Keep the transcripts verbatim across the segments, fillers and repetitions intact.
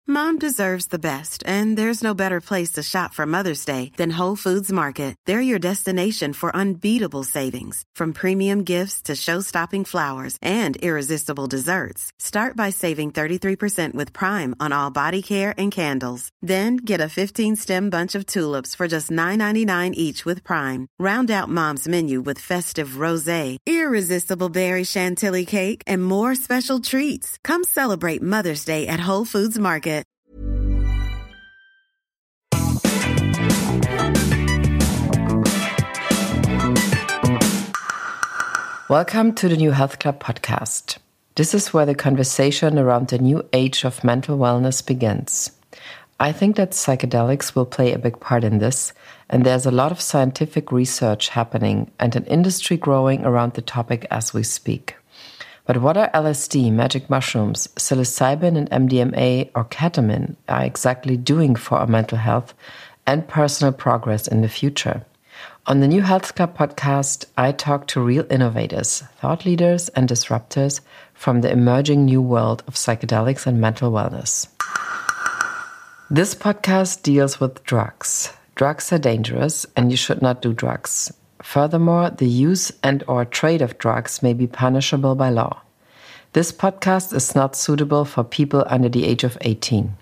Mom deserves the best, and there's no better place to shop for Mother's Day than Whole Foods Market. They're your destination for unbeatable savings, from premium gifts to show-stopping flowers and irresistible desserts. Start by saving thirty-three percent with Prime on all body care and candles. Then get a fifteen-stem bunch of tulips for just nine ninety-nine each with Prime. Round out Mom's menu with festive rosé, irresistible berry chantilly cake, and more special treats. Come celebrate Mother's Day at Whole Foods Market. Welcome to the New Health Club podcast. This is where the conversation around the new age of mental wellness begins. I think that psychedelics will play a big part in this, and there's a lot of scientific research happening and an industry growing around the topic as we speak. But what are L S D, magic mushrooms, psilocybin and M D M A or ketamine are exactly doing for our mental health and personal progress in the future? On the New Health Club podcast, I talk to real innovators, thought leaders, and disruptors from the emerging new world of psychedelics and mental wellness. This podcast deals with drugs. Drugs are dangerous, and you should not do drugs. Furthermore, the use and or trade of drugs may be punishable by law. This podcast is not suitable for people under the age of eighteen.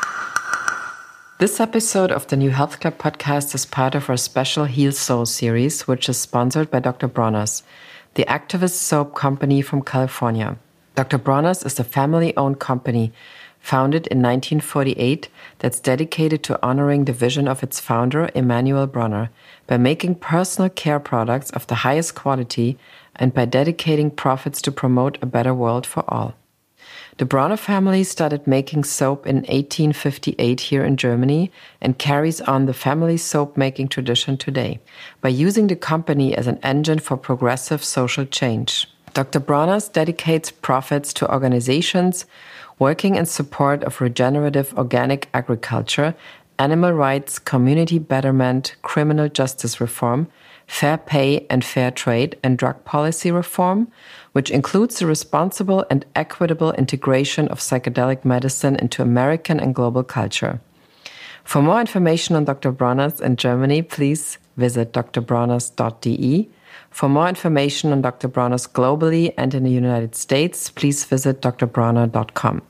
This episode of the New Health Club podcast is part of our special Heal Soul series, which is sponsored by Doctor Bronner's, the activist soap company from California. Doctor Bronner's is a family-owned company founded in nineteen forty-eight that's dedicated to honoring the vision of its founder, Emanuel Bronner, by making personal care products of the highest quality and by dedicating profits to promote a better world for all. The Bronner family started making soap in eighteen fifty-eight here in Germany and carries on the family soap-making tradition today by using the company as an engine for progressive social change. Doctor Bronner's dedicates profits to organizations working in support of regenerative organic agriculture, animal rights, community betterment, criminal justice reform, fair pay and fair trade, and drug policy reform, which includes the responsible and equitable integration of psychedelic medicine into American and global culture. For more information on Doctor Bronner's in Germany, please visit d r bronners dot d e. For more information on Doctor Bronner's globally and in the United States, please visit d r bronner dot com.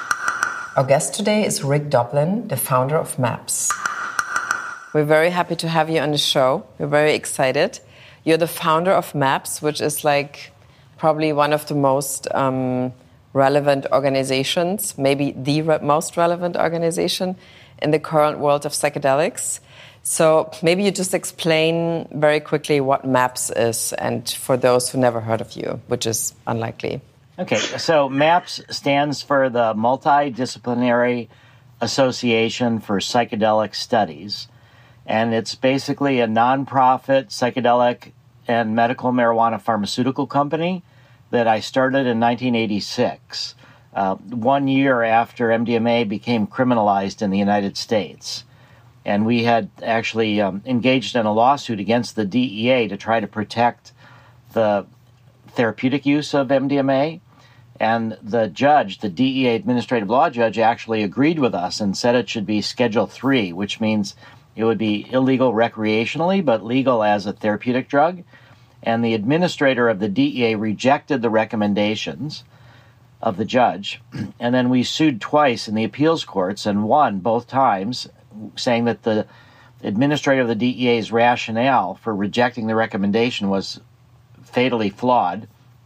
Our guest today is Rick Doblin, the founder of MAPS. We're very happy to have you on the show. We're very excited. You're the founder of MAPS, which is like probably one of the most um, relevant organizations, maybe the re- most relevant organization in the current world of psychedelics. So maybe you just explain very quickly what MAPS is, and for those who never heard of you, which is unlikely. Okay, so MAPS stands for the Multidisciplinary Association for Psychedelic Studies, and it's basically a nonprofit psychedelic and medical marijuana pharmaceutical company that I started in nineteen eighty-six, uh, one year after M D M A became criminalized in the United States. And we had actually um, engaged in a lawsuit against the D E A to try to protect the therapeutic use of M D M A. And the judge, the D E A administrative law judge, actually agreed with us and said it should be Schedule three, which means it would be illegal recreationally, but legal as a therapeutic drug. And the administrator of the D E A rejected the recommendations of the judge. And then we sued twice in the appeals courts and won both times, saying that the administrator of the D E A's rationale for rejecting the recommendation was fatally flawed.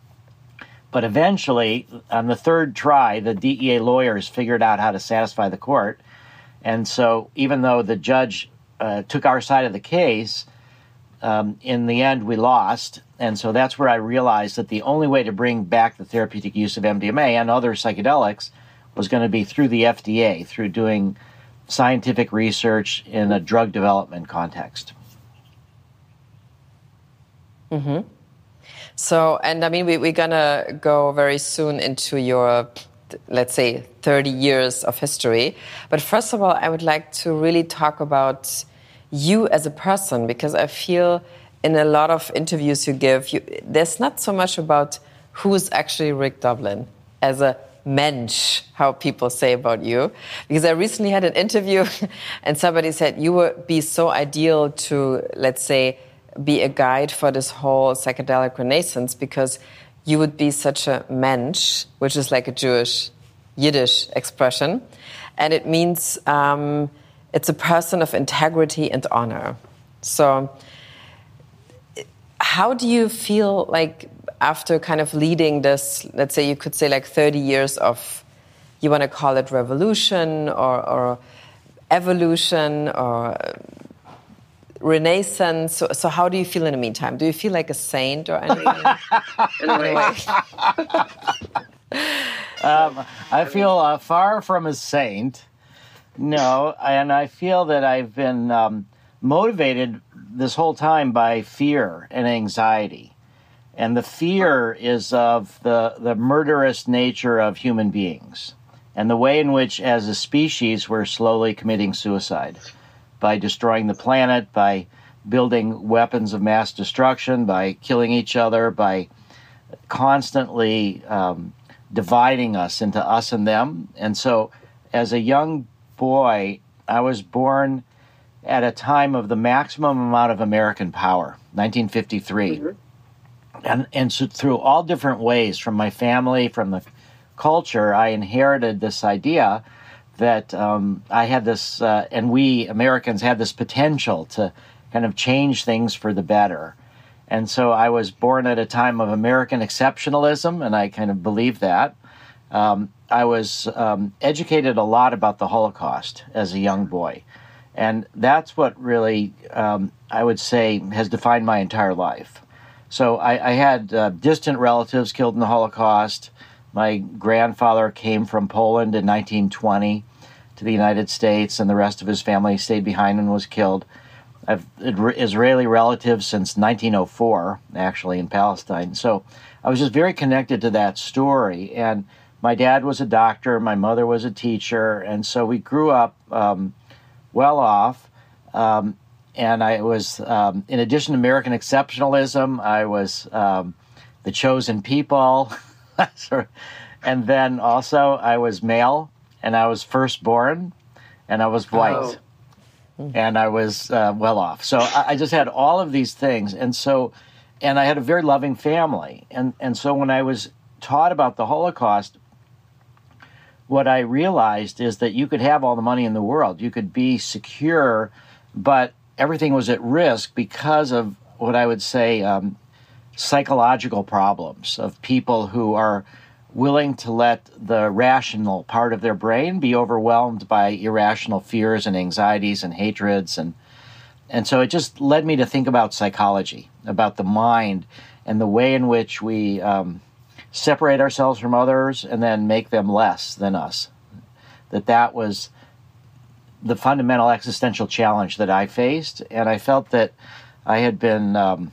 But eventually, on the third try, the D E A lawyers figured out how to satisfy the court. And so even though the judge uh, took our side of the case, um, in the end, we lost. And so that's where I realized that the only way to bring back the therapeutic use of M D M A and other psychedelics was going to be through the F D A, through doing scientific research in a drug development context. Mm-hmm. So, and I mean, we, we're going to go very soon into your, let's say, thirty years of history. But first of all, I would like to really talk about you as a person, because I feel in a lot of interviews you give, you, there's not so much about who's actually Rick Doblin as a Mensch, how people say about you. Because I recently had an interview and somebody said you would be so ideal to, let's say, be a guide for this whole psychedelic renaissance because you would be such a Mensch, which is like a Jewish, Yiddish expression. And it means um, it's a person of integrity and honor. So how do you feel like after kind of leading this, let's say you could say like thirty years of, you want to call it revolution or, or evolution or renaissance. So, so how do you feel in the meantime? Do you feel like a saint or anything? in any way? um, I feel uh, far from a saint. No, and I feel that I've been um, motivated this whole time by fear and anxiety. And the fear is of the, the murderous nature of human beings and the way in which, as a species, we're slowly committing suicide by destroying the planet, by building weapons of mass destruction, by killing each other, by constantly um, dividing us into us and them. And so as a young boy, I was born at a time of the maximum amount of American power, nineteen fifty-three. Mm-hmm. And, and so through all different ways, from my family, from the culture, I inherited this idea that um, I had this, uh, and we Americans had this potential to kind of change things for the better. And so I was born at a time of American exceptionalism, and I kind of believe that. Um, I was um, educated a lot about the Holocaust as a young boy. And that's what really, um, I would say, has defined my entire life. So I, I had uh, distant relatives killed in the Holocaust. My grandfather came from Poland in nineteen twenty to the United States, and the rest of his family stayed behind and was killed. I've had Israeli relatives since nineteen oh four, actually, in Palestine. So I was just very connected to that story. And my dad was a doctor, my mother was a teacher, and so we grew up um, well off. Um, And I was, um, in addition to American exceptionalism, I was um, the chosen people. And then also I was male, and I was firstborn, and I was white, oh. and I was uh, well off. So I, I just had all of these things. And so, and I had a very loving family. And, and so when I was taught about the Holocaust, what I realized is that you could have all the money in the world. You could be secure, but everything was at risk because of what I would say um, psychological problems of people who are willing to let the rational part of their brain be overwhelmed by irrational fears and anxieties and hatreds. And, and so it just led me to think about psychology, about the mind and the way in which we um, separate ourselves from others and then make them less than us. That that was the fundamental existential challenge that I faced, and I felt that I had been um,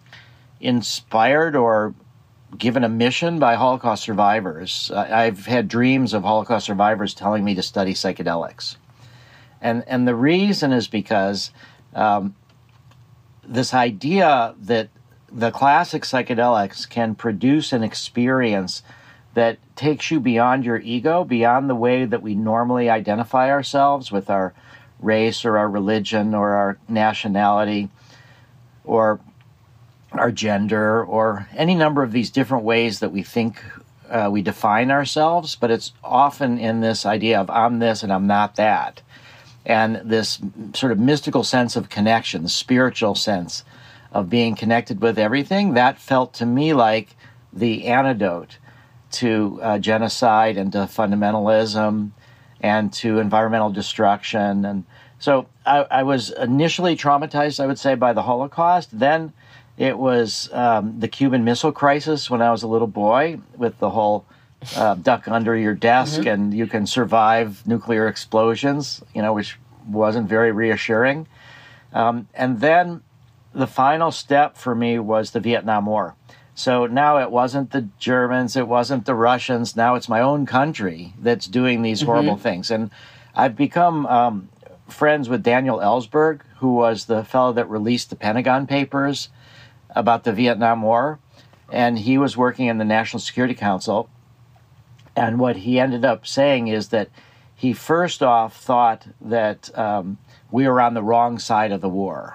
inspired or given a mission by Holocaust survivors. I've had dreams of Holocaust survivors telling me to study psychedelics. And and the reason is because um, this idea that the classic psychedelics can produce an experience that takes you beyond your ego, beyond the way that we normally identify ourselves with our race or our religion or our nationality or our gender or any number of these different ways that we think uh, we define ourselves, but it's often in this idea of I'm this and I'm not that. And this sort of mystical sense of connection, the spiritual sense of being connected with everything, that felt to me like the antidote to uh, genocide and to fundamentalism and to environmental destruction. And so I, I was initially traumatized, I would say, by the Holocaust. Then it was um, the Cuban Missile Crisis when I was a little boy with the whole uh, duck under your desk mm-hmm. and you can survive nuclear explosions, you know, which wasn't very reassuring. Um, and then the final step for me was the Vietnam War. So now it wasn't the Germans, it wasn't the Russians. Now it's my own country that's doing these horrible mm-hmm. things. And I've become um, friends with Daniel Ellsberg, who was the fellow that released the Pentagon Papers about the Vietnam War. And he was working in the National Security Council. And what he ended up saying is that he first off thought that um, we were on the wrong side of the war.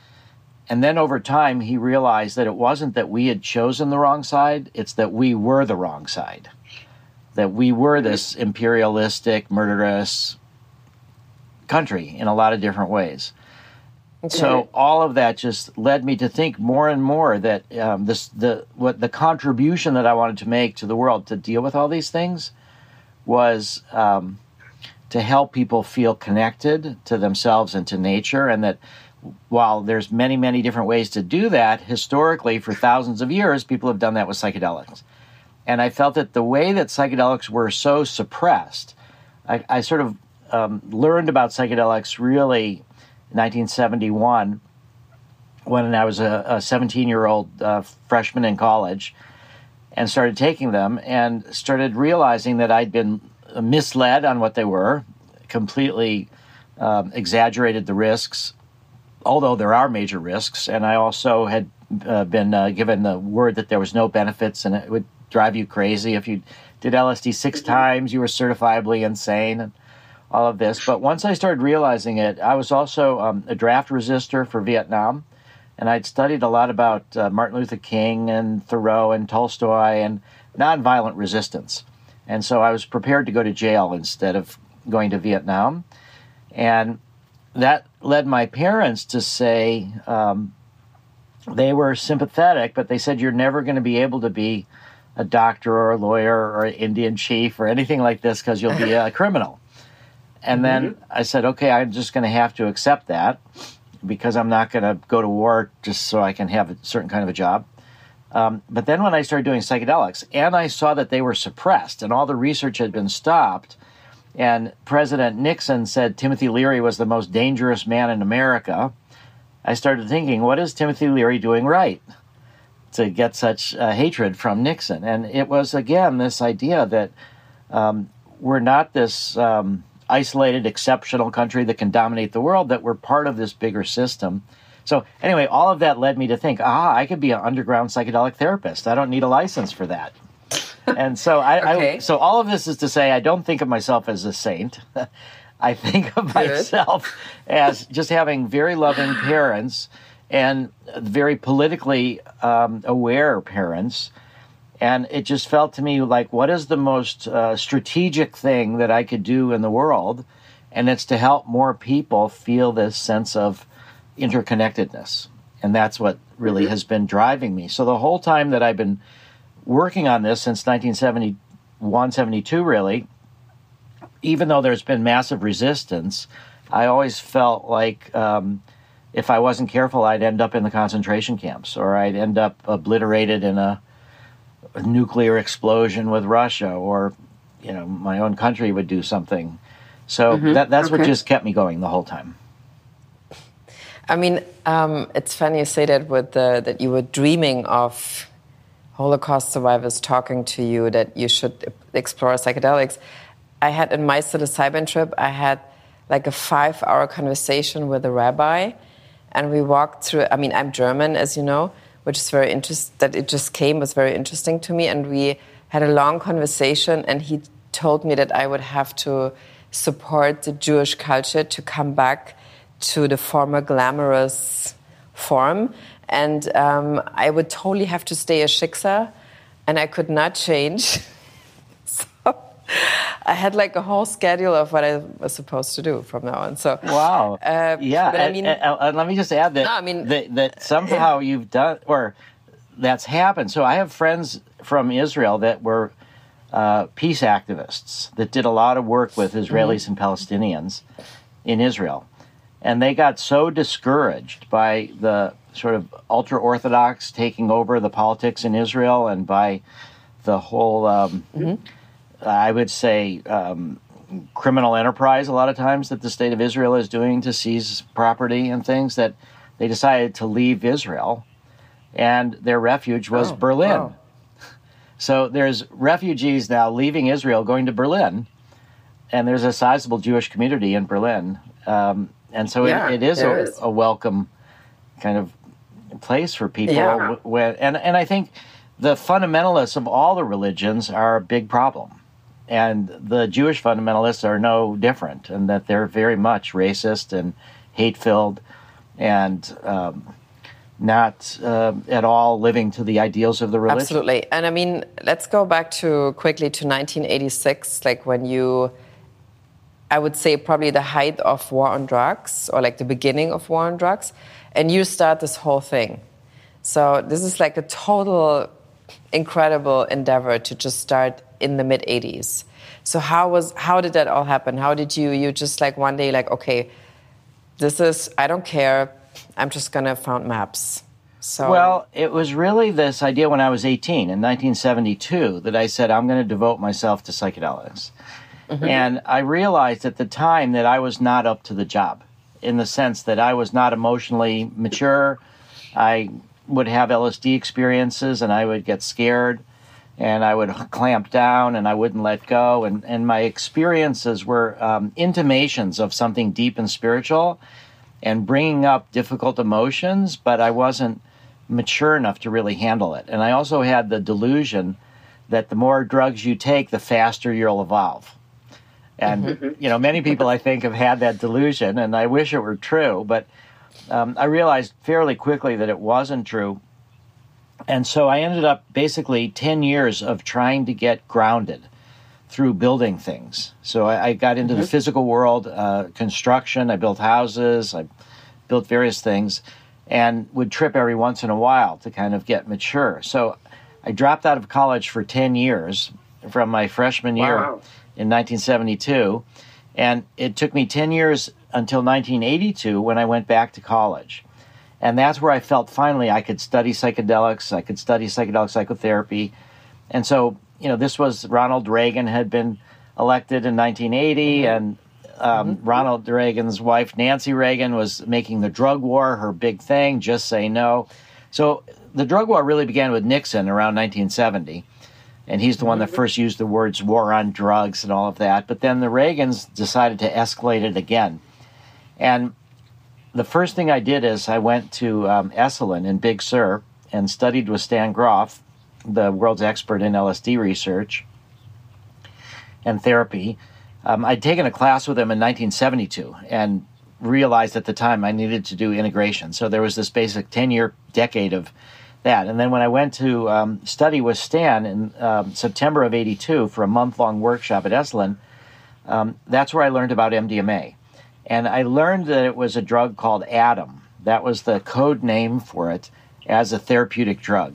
And then over time, he realized that it wasn't that we had chosen the wrong side, it's that we were the wrong side. That we were this imperialistic, murderous country in a lot of different ways. Okay. So all of that just led me to think more and more that um, this the what the contribution that I wanted to make to the world to deal with all these things was um, to help people feel connected to themselves and to nature, and that while there's many, many different ways to do that, historically, for thousands of years, people have done that with psychedelics. And I felt that the way that psychedelics were so suppressed, I, I sort of um, learned about psychedelics really in nineteen seventy-one when I was a seventeen-year-old uh, freshman in college and started taking them and started realizing that I'd been misled on what they were, completely um, exaggerated the risks, although there are major risks. And I also had uh, been uh, given the word that there was no benefits and it would drive you crazy. If you did L S D six times, you were certifiably insane and all of this. But once I started realizing it, I was also um, a draft resistor for Vietnam. And I'd studied a lot about uh, Martin Luther King and Thoreau and Tolstoy and nonviolent resistance. And so I was prepared to go to jail instead of going to Vietnam. And that led my parents to say, um, they were sympathetic, but they said, you're never going to be able to be a doctor or a lawyer or an Indian chief or anything like this because you'll be a criminal. And then I said, okay, I'm just going to have to accept that because I'm not going to go to war just so I can have a certain kind of a job. Um, but then when I started doing psychedelics and I saw that they were suppressed and all the research had been stopped, and President Nixon said Timothy Leary was the most dangerous man in America, I started thinking, what is Timothy Leary doing right to get such uh, hatred from Nixon? And it was, again, this idea that um, we're not this um, isolated, exceptional country that can dominate the world, that we're part of this bigger system. So anyway, all of that led me to think, ah, I could be an underground psychedelic therapist. I don't need a license for that. And so I, okay. I so all of this is to say I don't think of myself as a saint. I think of Good. myself as just having very loving parents and very politically um, aware parents. And it just felt to me like, what is the most uh, strategic thing that I could do in the world? And it's to help more people feel this sense of interconnectedness. And that's what really mm-hmm. has been driving me. So the whole time that I've been working on this since nineteen seventy-one, seventy-two, really, even though there's been massive resistance, I always felt like um, if I wasn't careful, I'd end up in the concentration camps or I'd end up obliterated in a, a nuclear explosion with Russia, or, you know, my own country would do something. So mm-hmm. that, that's okay. what just kept me going the whole time. I mean, um, it's funny you say that with the, that you were dreaming of Holocaust survivors talking to you that you should explore psychedelics. I had in my psilocybin trip, I had like a five-hour conversation with a rabbi, and we walked through. I mean, I'm German, as you know, which is very interesting. That it just came was very interesting to me, and we had a long conversation. And he told me that I would have to support the Jewish culture to come back to the former glamorous form. And um, I would totally have to stay a shiksa, and I could not change. So I had like a whole schedule of what I was supposed to do from now on. So wow, uh, yeah. But and, I mean, and, and let me just add that no, I mean, that, that somehow you've done, or that's happened. So I have friends from Israel that were uh, peace activists that did a lot of work with Israelis mm-hmm. and Palestinians in Israel, and they got so discouraged by the sort of ultra-Orthodox taking over the politics in Israel and by the whole, um, mm-hmm. I would say, um, criminal enterprise a lot of times that the state of Israel is doing to seize property and things, that they decided to leave Israel, and their refuge was oh, Berlin. Wow. So there's refugees now leaving Israel, going to Berlin, and there's a sizable Jewish community in Berlin. Um, and so yeah, it, it is a, is a welcome kind of place for people. Yeah. When, and, and I think the fundamentalists of all the religions are a big problem. and the Jewish fundamentalists are no different, and that they're very much racist and hate-filled, and um, not uh, at all living to the ideals of the religion. Absolutely. And I mean, let's go back to quickly to nineteen eighty-six, like when you, I would say probably the height of war on drugs, or like the beginning of war on drugs, and you start this whole thing. So this is like a total incredible endeavor to just start in the mid eighties. So how was how did that all happen? How did you you just like one day like, okay, this is, I don't care, I'm just gonna found MAPS. So well, it was really this idea when I was eighteen in nineteen seventy-two that I said I'm going to devote myself to psychedelics. Mm-hmm. And I realized at the time that I was not up to the job, in the sense that I was not emotionally mature. I would have L S D experiences and I would get scared and I would clamp down and I wouldn't let go. And, and my experiences were um, intimations of something deep and spiritual and bringing up difficult emotions, but I wasn't mature enough to really handle it. And I also had the delusion that the more drugs you take, the faster you'll evolve. And, mm-hmm. you know, many people, I think, have had that delusion, and I wish it were true, but um, I realized fairly quickly that it wasn't true. And so I ended up basically ten years of trying to get grounded through building things. So I, I got into mm-hmm. the physical world, uh, construction, I built houses, I built various things, and would trip every once in a while to kind of get mature. So I dropped out of college for ten years from my freshman year wow. in nineteen seventy-two, and it took me ten years until nineteen eighty-two when I went back to college. And that's where I felt finally I could study psychedelics, I could study psychedelic psychotherapy. And so, you know, this was Ronald Reagan had been elected in nineteen eighty, mm-hmm. and um, mm-hmm. Ronald Reagan's wife, Nancy Reagan, was making the drug war her big thing, just say no. So the drug war really began with Nixon around nineteen seventy. And he's the one that first used the words war on drugs and all of that. But then the Reagans decided to escalate it again. And the first thing I did is I went to um, Esalen in Big Sur and studied with Stan Grof, the world's expert in L S D research and therapy. Um, I'd taken a class with him in nineteen seventy-two and realized at the time I needed to do integration. So there was this basic ten-year decade of that. And then when I went to um, study with Stan in um, September of eighty-two for a month-long workshop at Esalen, um, that's where I learned about M D M A. And I learned that it was a drug called Adam. That was the code name for it as a therapeutic drug.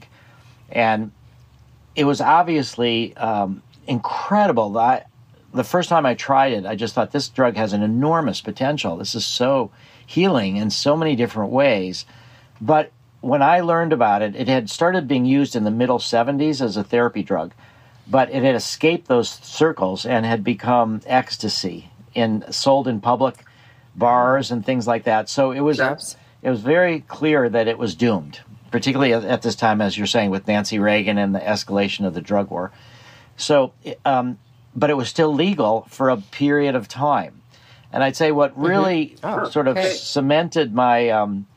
And it was obviously um, incredible. I, the first time I tried it, I just thought this drug has an enormous potential. This is so healing in so many different ways. But when I learned about it, it had started being used in the middle seventies as a therapy drug, but it had escaped those circles and had become ecstasy in sold in public bars and things like that. So it was yes. it was very clear that it was doomed, particularly at, at this time, as you're saying, with Nancy Reagan and the escalation of the drug war. So, um, but it was still legal for a period of time. And I'd say what really mm-hmm. oh, sort of okay. cemented my um,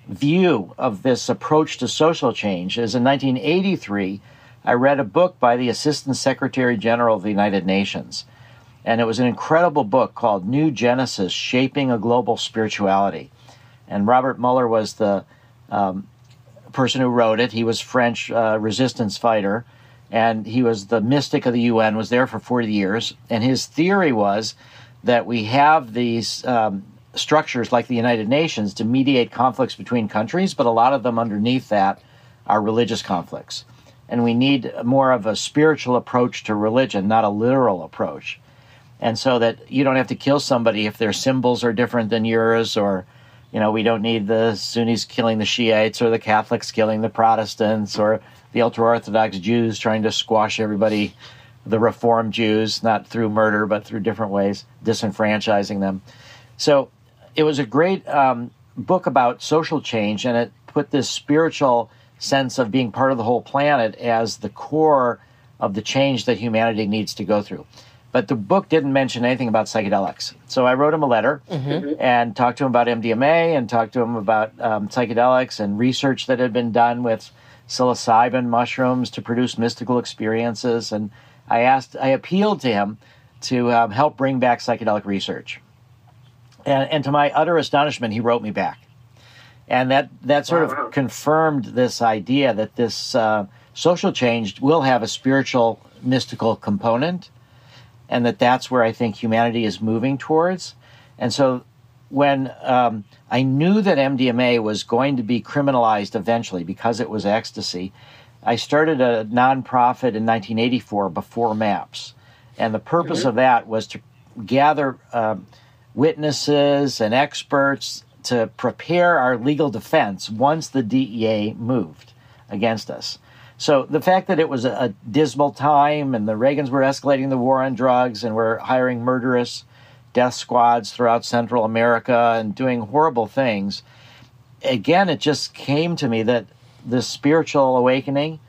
view of this approach to social change is in nineteen eighty-three, I read a book by the Assistant Secretary General of the United Nations. And it was an incredible book called New Genesis, Shaping a Global Spirituality. And Robert Mueller was the um, person who wrote it. He was French uh, resistance fighter, and he was the mystic of the U N, was there for forty years. And his theory was that we have these um, structures like the United Nations to mediate conflicts between countries, but a lot of them underneath that are religious conflicts. And we need more of a spiritual approach to religion, not a literal approach. And so that you don't have to kill somebody if their symbols are different than yours, or, you know, we don't need the Sunnis killing the Shiites or the Catholics killing the Protestants or the ultra-Orthodox Jews trying to squash everybody, the Reform Jews, not through murder, but through different ways, disenfranchising them. So it was a great um, book about social change, and it put this spiritual sense of being part of the whole planet as the core of the change that humanity needs to go through. But the book didn't mention anything about psychedelics. So I wrote him a letter mm-hmm. and talked to him about M D M A and talked to him about um, psychedelics and research that had been done with psilocybin mushrooms to produce mystical experiences. And I asked, I appealed to him to um, help bring back psychedelic research. And, and to my utter astonishment, he wrote me back. And that, that sort wow. of confirmed this idea that this uh, social change will have a spiritual, mystical component, and that that's where I think humanity is moving towards. And so when um, I knew that M D M A was going to be criminalized eventually because it was ecstasy, I started a nonprofit in nineteen eighty-four before MAPS. And the purpose mm-hmm. of that was to gather um, witnesses and experts to prepare our legal defense once the D E A moved against us. So the fact that it was a, a dismal time and the Reagans were escalating the war on drugs and were hiring murderous death squads throughout Central America and doing horrible things, again, it just came to me that the spiritual awakening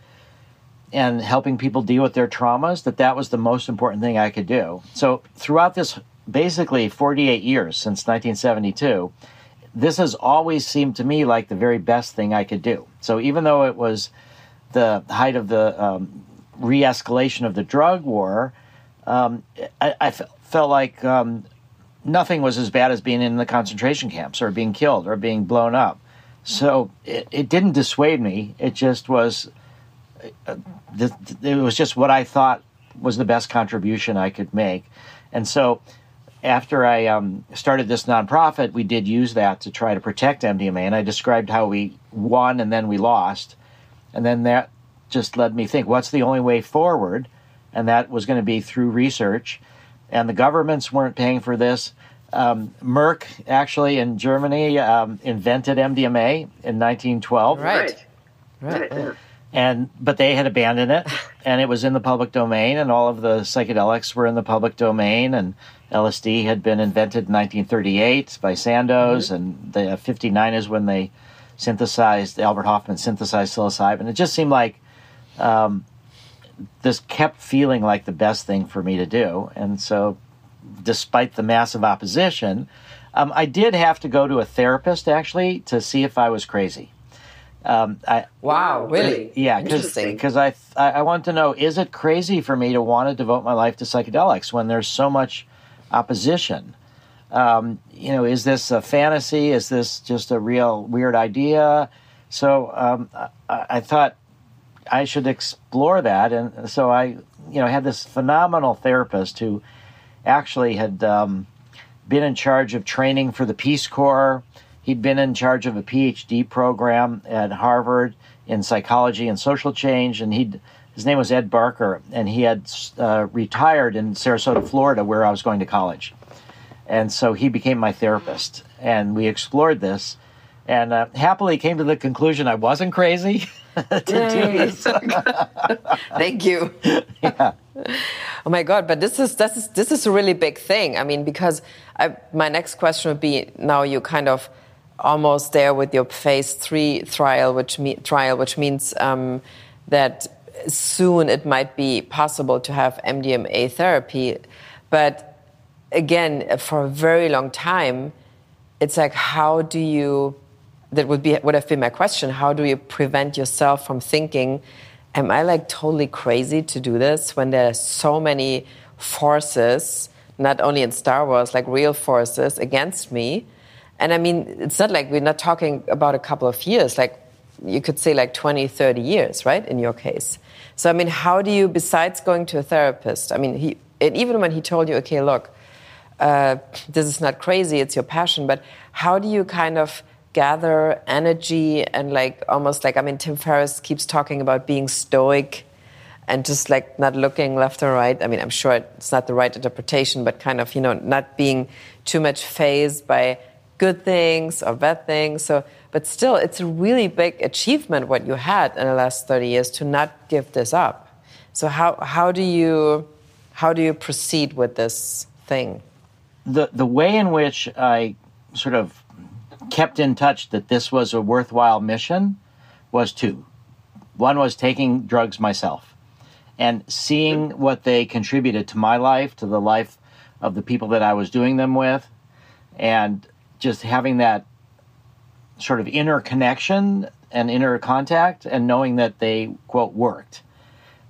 and helping people deal with their traumas, that that was the most important thing I could do. So throughout this basically forty-eight years since nineteen seventy-two, this has always seemed to me like the very best thing I could do. So even though it was the height of the um, re-escalation of the drug war, um, I, I f- felt like um, nothing was as bad as being in the concentration camps or being killed or being blown up. So it, it didn't dissuade me. It just was, uh, th- it was just what I thought was the best contribution I could make. And so after I um, started this nonprofit, we did use that to try to protect M D M A. And I described how we won and then we lost. And then that just led me think, what's the only way forward? And that was going to be through research. And the governments weren't paying for this. Um, Merck, actually, in Germany, um, invented M D M A in nineteen twelve. Right. Right. right. And but they had abandoned it, and it was in the public domain, and all of the psychedelics were in the public domain, and L S D had been invented in nineteen thirty-eight by Sandoz, mm-hmm. and the fifty-nine is when they synthesized, Albert Hoffman synthesized psilocybin. It just seemed like um, this kept feeling like the best thing for me to do. And so despite the massive opposition, um, I did have to go to a therapist, actually, to see if I was crazy. Um, I, wow, really? Yeah, because I, I want to know, is it crazy for me to want to devote my life to psychedelics when there's so much opposition? Um, you know, is this a fantasy? Is this just a real weird idea? So um, I, I thought I should explore that. And so I, you know, had this phenomenal therapist who actually had um, been in charge of training for the Peace Corps. He'd been in charge of a P H D program at Harvard in psychology and social change. And he'd, his name was Ed Barker, and he had uh, retired in Sarasota, Florida, where I was going to college. And so he became my therapist, and we explored this, and uh, happily came to the conclusion I wasn't crazy to do this. Thank you. Yeah. Oh my God! But this is this is this is a really big thing. I mean, because I, my next question would be: now you kind of almost there with your phase three trial, which me, trial, which means um, that soon it might be possible to have M D M A therapy, but again, for a very long time, it's like, how do you, that would be would have been my question, how do you prevent yourself from thinking, am I like totally crazy to do this when there are so many forces, not only in Star Wars, like real forces against me? And I mean, it's not like we're not talking about a couple of years, like you could say like twenty, thirty years, right, in your case. So, I mean, how do you, besides going to a therapist, I mean, he, and even when he told you, okay, look, Uh, this is not crazy, it's your passion, but how do you kind of gather energy and like almost like, I mean, Tim Ferriss keeps talking about being stoic and just like not looking left or right. I mean, I'm sure it's not the right interpretation, but kind of, you know, not being too much fazed by good things or bad things. So, but still, it's a really big achievement what you had in the last thirty years to not give this up. So how, how do you, how do you proceed with this thing? The the way in which I sort of kept in touch that this was a worthwhile mission was two. One was taking drugs myself and seeing what they contributed to my life, to the life of the people that I was doing them with, and just having that sort of inner connection and inner contact and knowing that they, quote, worked.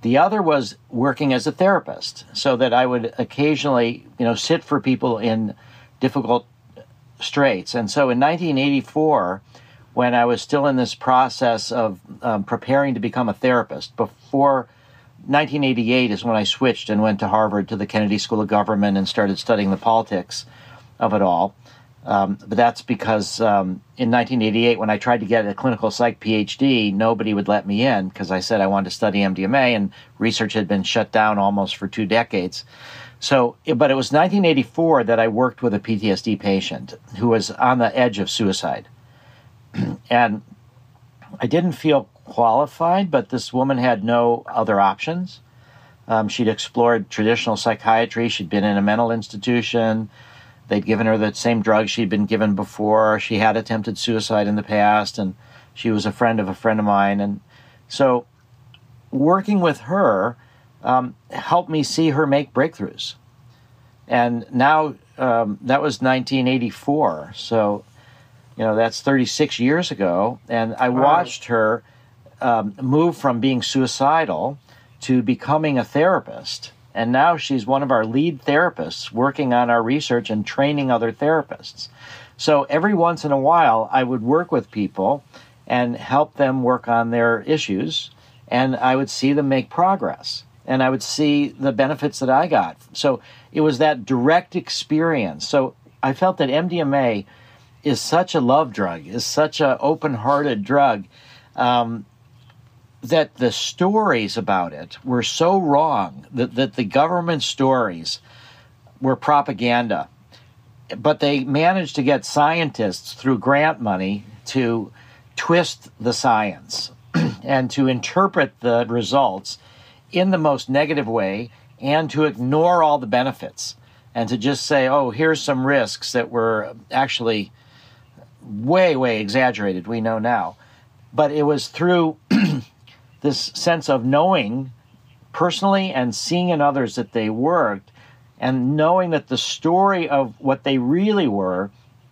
The other was working as a therapist, so that I would occasionally, you know, sit for people in difficult straits. And so in nineteen eighty-four, when I was still in this process of um, preparing to become a therapist, before nineteen eighty-eight is when I switched and went to Harvard to the Kennedy School of Government and started studying the politics of it all. Um, but that's because um, in nineteen eighty-eight, when I tried to get a clinical psych PhD, nobody would let me in because I said I wanted to study M D M A, and research had been shut down almost for two decades. So, but it was nineteen eighty-four that I worked with a P T S D patient who was on the edge of suicide. And I didn't feel qualified, but this woman had no other options. Um, she'd explored traditional psychiatry. She'd been in a mental institution. They'd given her the same drugs she'd been given before. She had attempted suicide in the past, and she was a friend of a friend of mine. And so working with her um, helped me see her make breakthroughs. And now um, that was nineteen eighty-four. So, you know, that's thirty-six years ago. And I Wow. watched her um, move from being suicidal to becoming a therapist. And now she's one of our lead therapists working on our research and training other therapists. So every once in a while, I would work with people and help them work on their issues, and I would see them make progress, and I would see the benefits that I got. So it was that direct experience. So I felt that M D M A is such a love drug, is such an open-hearted drug, um, that the stories about it were so wrong, that, that the government stories were propaganda. But they managed to get scientists through grant money to twist the science and to interpret the results in the most negative way and to ignore all the benefits and to just say, oh, here's some risks that were actually way, way exaggerated, we know now. But it was through this sense of knowing personally and seeing in others that they worked, and knowing that the story of what they really were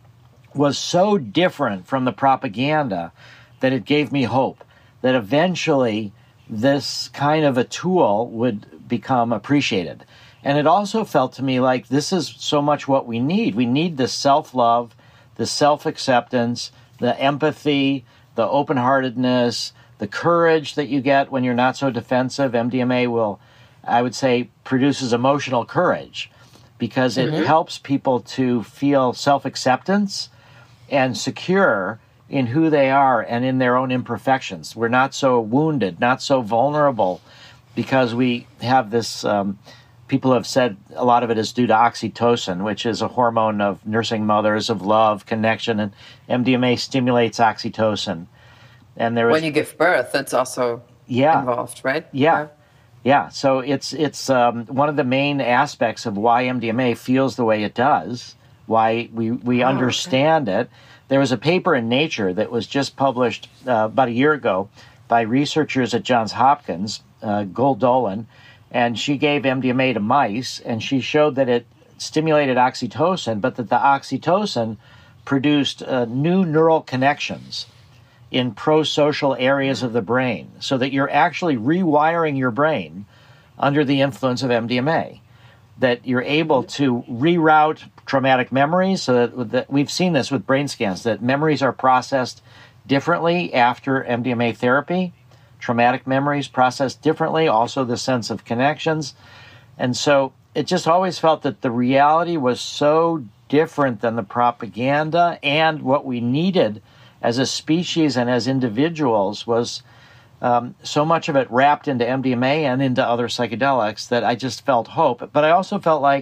was so different from the propaganda that it gave me hope that eventually this kind of a tool would become appreciated. And it also felt to me like this is so much what we need. We need the self-love, the self-acceptance, the empathy, the open-heartedness, the courage that you get when you're not so defensive. M D M A will, I would say, produces emotional courage because it mm-hmm. helps people to feel self-acceptance and secure in who they are and in their own imperfections. We're not so wounded, not so vulnerable, because we have this, um, people have said a lot of it is due to oxytocin, which is a hormone of nursing mothers, of love, connection, and M D M A stimulates oxytocin. And there is, when you give birth, that's also yeah, involved, right? Yeah, yeah. So it's it's um, one of the main aspects of why M D M A feels the way it does, why we, we oh, understand okay. it. There was a paper in Nature that was just published uh, about a year ago by researchers at Johns Hopkins, uh, Gold Dolan, and she gave M D M A to mice, and she showed that it stimulated oxytocin, but that the oxytocin produced uh, new neural connections in pro-social areas of the brain, so that you're actually rewiring your brain under the influence of M D M A, that you're able to reroute traumatic memories, so that, that we've seen this with brain scans, that memories are processed differently after M D M A therapy, traumatic memories processed differently, also the sense of connections. And so it just always felt that the reality was so different than the propaganda, and what we needed as a species and as individuals was um, so much of it wrapped into M D M A and into other psychedelics that I just felt hope. But I also felt like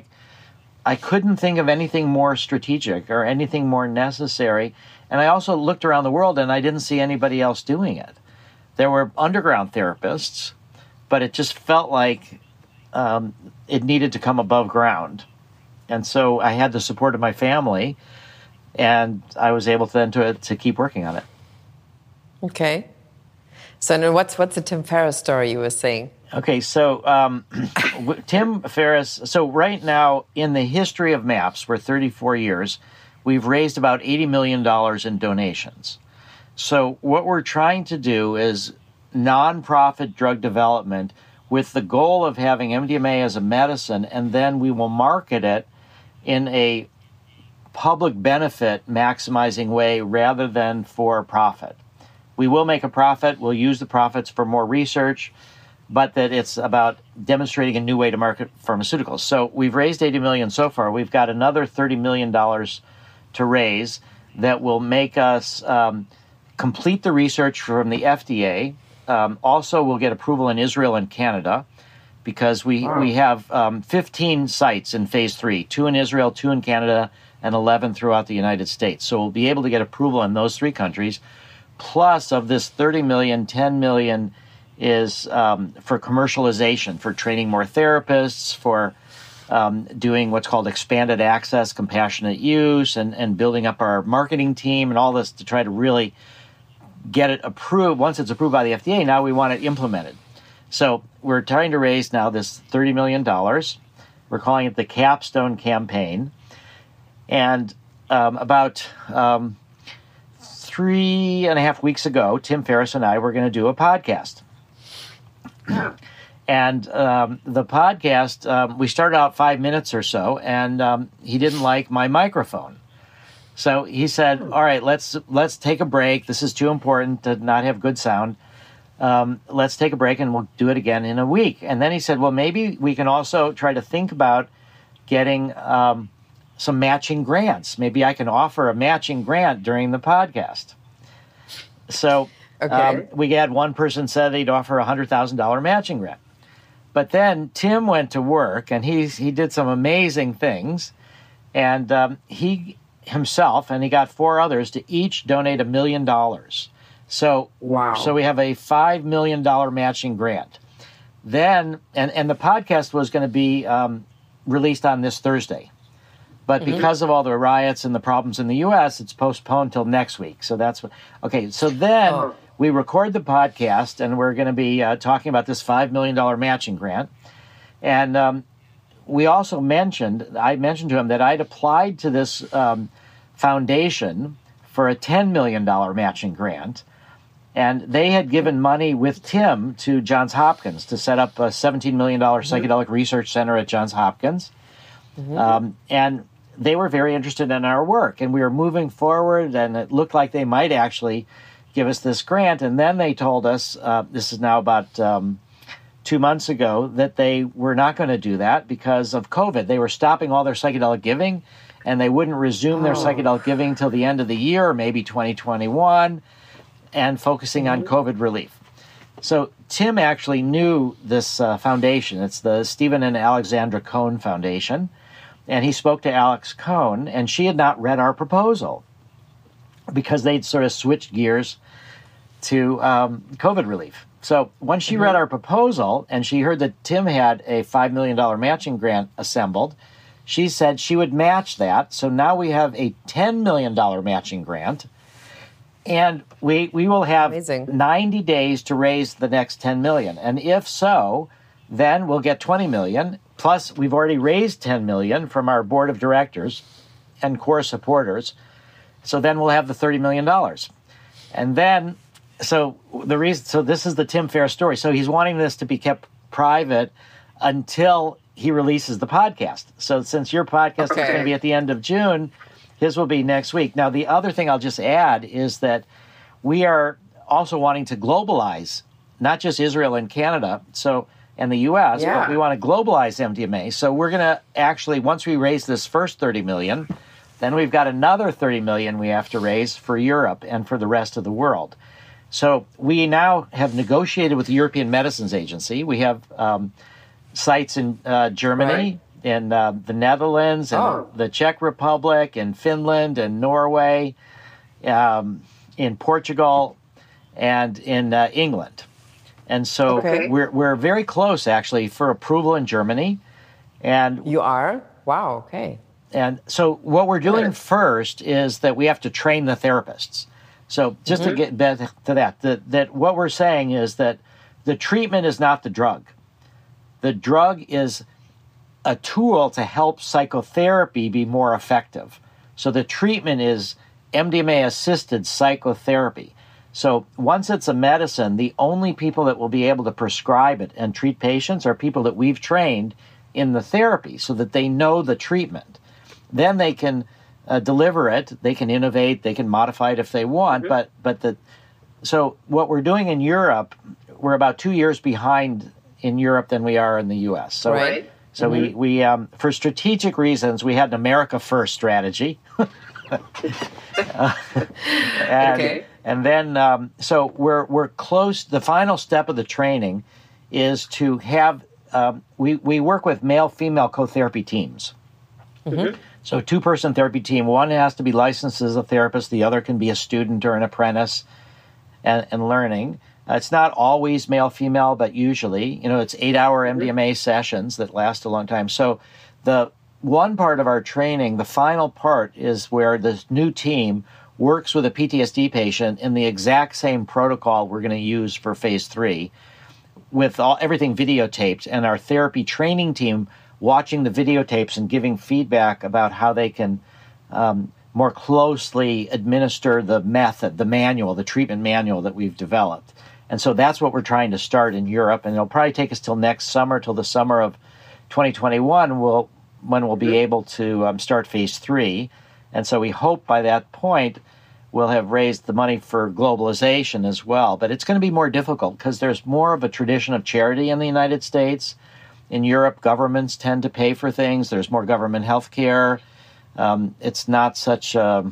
I couldn't think of anything more strategic or anything more necessary. And I also looked around the world and I didn't see anybody else doing it. There were underground therapists, but it just felt like um, it needed to come above ground. And so I had the support of my family, and I was able to then to, to keep working on it. Okay. So now what's what's the Tim Ferriss story you were saying? Okay, so um, Tim Ferriss, so right now in the history of MAPS, for thirty-four years, we've raised about eighty million dollars in donations. So what we're trying to do is nonprofit drug development with the goal of having M D M A as a medicine, and then we will market it in a public benefit maximizing way rather than for profit. We will make a profit. We'll use the profits for more research, but that it's about demonstrating a new way to market pharmaceuticals. So we've raised eighty million dollars so far. We've got another thirty million dollars to raise that will make us um, complete the research from the F D A. Um, also, we'll get approval in Israel and Canada because we, wow. we have um, fifteen sites in phase three, two in Israel, two in Canada, and eleven throughout the United States. So we'll be able to get approval in those three countries. Plus, of this thirty million dollars, ten million dollars is um, for commercialization, for training more therapists, for um, doing what's called expanded access, compassionate use, and, and building up our marketing team and all this to try to really get it approved. Once it's approved by the F D A, now we want it implemented. So we're trying to raise now this thirty million dollars. We're calling it the Capstone Campaign. And um, about um, three and a half weeks ago, Tim Ferriss and I were going to do a podcast. And um, the podcast, um, we started out five minutes or so, and um, he didn't like my microphone. So he said, all right, let's let's take a break. This is too important to not have good sound. Um, let's take a break, and we'll do it again in a week. And then he said, well, maybe we can also try to think about getting um, some matching grants. Maybe I can offer a matching grant during the podcast. So okay. um, we had one person said they'd offer a one hundred thousand dollars matching grant. But then Tim went to work, and he, he did some amazing things. And um, he himself, and he got four others to each donate a million dollars. So, wow. So we have a five million dollars matching grant. Then, and, and the podcast was going to be um, released on this Thursday. But mm-hmm. because of all the riots and the problems in the U S, it's postponed till next week. So that's what, okay. So then oh. we record the podcast, and we're going to be uh, talking about this five million dollars matching grant. And um, we also mentioned, I mentioned to him that I'd applied to this um, foundation for a ten million dollars matching grant. And they had given money with Tim to Johns Hopkins to set up a seventeen million dollars mm-hmm. psychedelic research center at Johns Hopkins. Mm-hmm. Um, and they were very interested in our work, and we were moving forward, and it looked like they might actually give us this grant. And then they told us, uh, this is now about um, two months ago, that they were not going to do that because of COVID. They were stopping all their psychedelic giving, and they wouldn't resume oh. their psychedelic giving till the end of the year, or maybe twenty twenty-one, and focusing mm-hmm. on COVID relief. So Tim actually knew this uh, foundation. It's the Stephen and Alexandra Cohn Foundation. And he spoke to Alex Cohn, and she had not read our proposal because they'd sort of switched gears to um, COVID relief. So when she mm-hmm. read our proposal and she heard that Tim had a five million dollars matching grant assembled, she said she would match that. So now we have a ten million dollars matching grant, and we we will have Amazing. ninety days to raise the next ten million dollars. And if so, then we'll get twenty million dollars. Plus, we've already raised ten million dollars from our board of directors and core supporters. So then we'll have the thirty million dollars. And then, so the reason, so this is the Tim Ferriss story. So he's wanting this to be kept private until he releases the podcast. So since your podcast okay. is going to be at the end of June, his will be next week. Now, the other thing I'll just add is that we are also wanting to globalize, not just Israel and Canada. So and the U S, yeah. but we want to globalize M D M A. So we're going to actually, once we raise this first thirty million dollars, then we've got another thirty million dollars we have to raise for Europe and for the rest of the world. So we now have negotiated with the European Medicines Agency. We have um, sites in uh, Germany, right. in uh, the Netherlands, and oh. the Czech Republic, and Finland, and Norway, um, in Portugal, and in uh, England. And so okay. we're we're very close, actually, for approval in Germany. And you are? Wow, okay. And so what we're doing Good. first is that we have to train the therapists. So just mm-hmm. to get back to that, that, that what we're saying is that the treatment is not the drug. The drug is a tool to help psychotherapy be more effective. So the treatment is M D M A-assisted psychotherapy. So once it's a medicine, the only people that will be able to prescribe it and treat patients are people that we've trained in the therapy so that they know the treatment. Then they can uh, deliver it, they can innovate, they can modify it if they want, mm-hmm. but but the so what we're doing in Europe, we're about two years behind in Europe than we are in the U S. So right. so mm-hmm. we, we um, for strategic reasons, we had an America First strategy. uh, and, okay. And then, um, so we're we're close. The final step of the training is to have, um, we, we work with male-female co-therapy teams. Mm-hmm. So two-person therapy team. One has to be licensed as a therapist. The other can be a student or an apprentice and, and learning. Uh, it's not always male-female, but usually, you know, it's eight-hour M D M A sessions that last a long time. So the one part of our training, the final part, is where the new team works with a P T S D patient in the exact same protocol we're going to use for phase three, with all everything videotaped, and our therapy training team watching the videotapes and giving feedback about how they can um, more closely administer the method, the manual, the treatment manual that we've developed. And so that's what we're trying to start in Europe, and it'll probably take us till next summer, till the summer of twenty twenty-one, we'll, when we'll be able to um, start phase three. And so we hope by that point we'll have raised the money for globalization as well. But it's going to be more difficult because there's more of a tradition of charity in the United States. In Europe, governments tend to pay for things. There's more government health care. Um, it's not such um,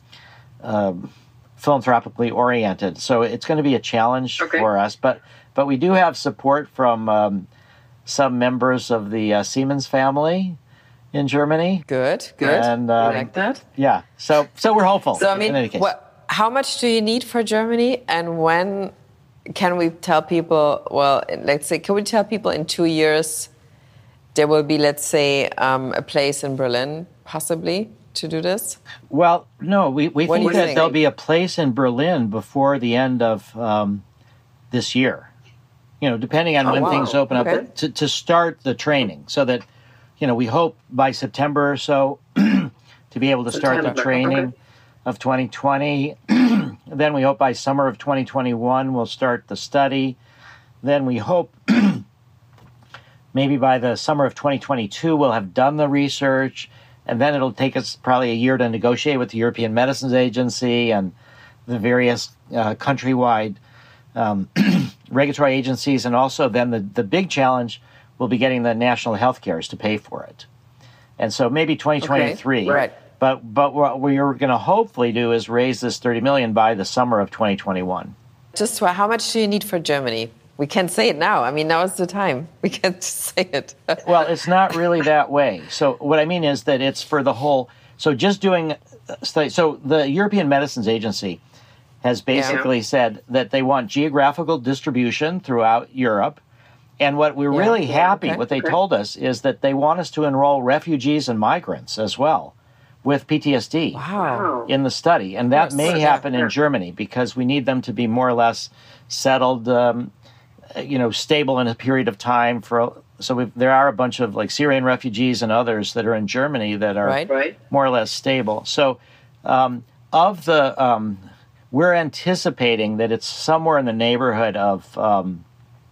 uh, philanthropically oriented. So it's going to be a challenge okay. for us. But but we do have support from um, some members of the uh, Siemens family in Germany. Good, good. And, um, I like that. Yeah, so so we're hopeful. So I mean, in any case. What, how much do you need for Germany, and when can we tell people? Well, let's say, can we tell people in two years there will be, let's say, um, a place in Berlin, possibly, to do this? Well, no, we, we think that think? there'll be a place in Berlin before the end of um, this year. You know, depending on oh, when wow. things open okay. up, to, to start the training, so that, you know, we hope by September or so to be able to start September. the training okay. of twenty twenty. Then we hope by summer of twenty twenty-one we'll start the study. Then we hope maybe by the summer of twenty twenty-two we'll have done the research, and then it'll take us probably a year to negotiate with the European Medicines Agency and the various uh, countrywide um, regulatory agencies, and also then the, the big challenge will be getting the national health cares to pay for it. And so maybe twenty twenty-three. Okay. Right. But but what we're going to hopefully do is raise this thirty million dollars by the summer of twenty twenty-one. Just how much do you need for Germany? We can say it now. I mean, now is the time. We can just say it. Well, it's not really that way. So what I mean is that it's for the whole. So just doing. So the European Medicines Agency has basically yeah. said that they want geographical distribution throughout Europe. And what we're yeah, really yeah, happy, okay, what they okay. told us, is that they want us to enroll refugees and migrants as well with P T S D wow. in the study. And that yes. may happen in Germany because we need them to be more or less settled, um, you know, stable in a period of time. For So we've, there are a bunch of like Syrian refugees and others that are in Germany that are right. Right. more or less stable. So um, of the, um, we're anticipating that it's somewhere in the neighborhood of, um,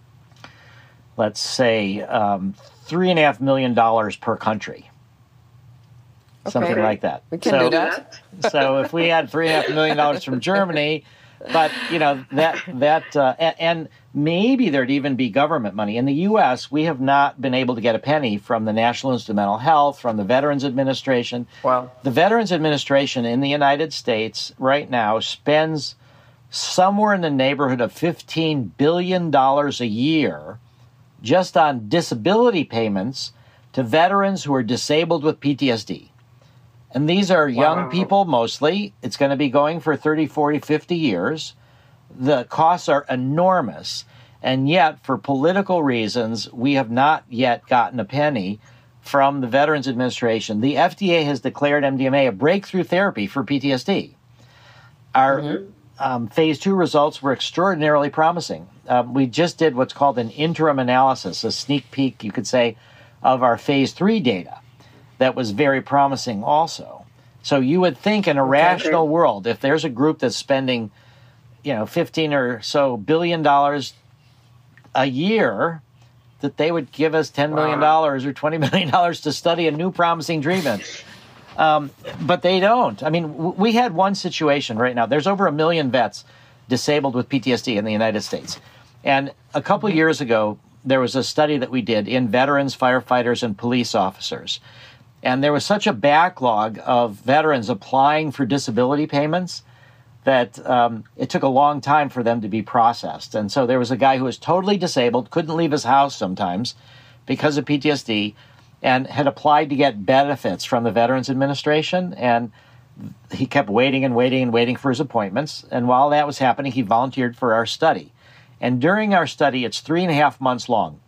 let's say, um, three and a half million dollars per country, okay. something like that. We can so, do that. So if we had three and a half million dollars from Germany, but you know that that uh, and, and maybe there'd even be government money in the U S. We have not been able to get a penny from the National Institute of Mental Health, from the Veterans Administration. Wow. The Veterans Administration in the United States right now spends somewhere in the neighborhood of fifteen billion dollars a year just on disability payments to veterans who are disabled with P T S D. And these are young wow. people mostly. It's going to be going for thirty, forty, fifty years. The costs are enormous. And yet, for political reasons, we have not yet gotten a penny from the Veterans Administration. The F D A has declared M D M A a breakthrough therapy for P T S D. Our mm-hmm. um, phase two results were extraordinarily promising. Um, we just did what's called an interim analysis, a sneak peek, you could say, of our phase three data. That was very promising also. So you would think in a okay. rational world, if there's a group that's spending you know, fifteen or so billion dollars a year, that they would give us ten million dollars or twenty million dollars to study a new promising treatment. Um, but they don't. I mean, w- we had one situation right now. There's over a million vets disabled with P T S D in the United States. And a couple years ago, there was a study that we did in veterans, firefighters, and police officers. And there was such a backlog of veterans applying for disability payments that um, it took a long time for them to be processed. And so there was a guy who was totally disabled, couldn't leave his house sometimes because of P T S D, and had applied to get benefits from the Veterans Administration. And he kept waiting and waiting and waiting for his appointments. And while that was happening, he volunteered for our study. And during our study, it's three and a half months long.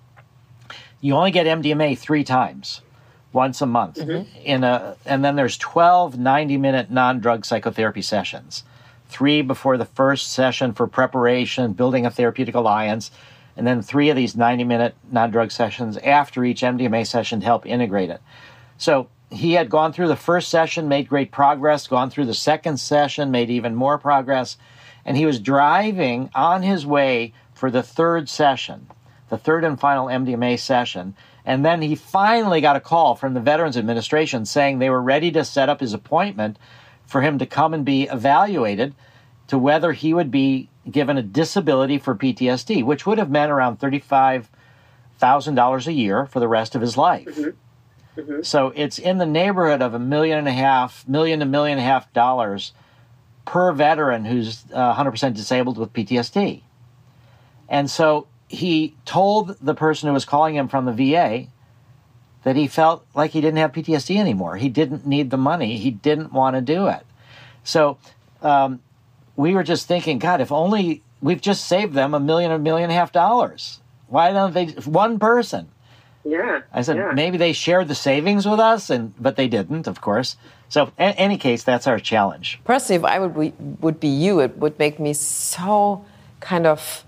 You only get M D M A three times, once a month. Mm-hmm. In a, and then there's twelve ninety-minute non-drug psychotherapy sessions. Three before the first session for preparation, building a therapeutic alliance, and then three of these ninety-minute non-drug sessions after each M D M A session to help integrate it. So he had gone through the first session, made great progress, gone through the second session, made even more progress, and he was driving on his way for the third session, the third and final M D M A session, and then he finally got a call from the Veterans Administration saying they were ready to set up his appointment for him to come and be evaluated to whether he would be given a disability for P T S D, which would have meant around thirty-five thousand dollars a year for the rest of his life. Mm-hmm. Mm-hmm. So it's in the neighborhood of a million and a half, million to million and a half dollars per veteran who's uh, one hundred percent disabled with P T S D. And so he told the person who was calling him from the V A that he felt like he didn't have P T S D anymore. He didn't need the money. He didn't want to do it. So um, we were just thinking, God, if only we've just saved them a million, a million and a half dollars. Why don't they, one person? Yeah. I said, yeah. maybe they shared the savings with us, and but they didn't, of course. So in any case, that's our challenge. Personally, if I would be, would be you, it would make me so kind of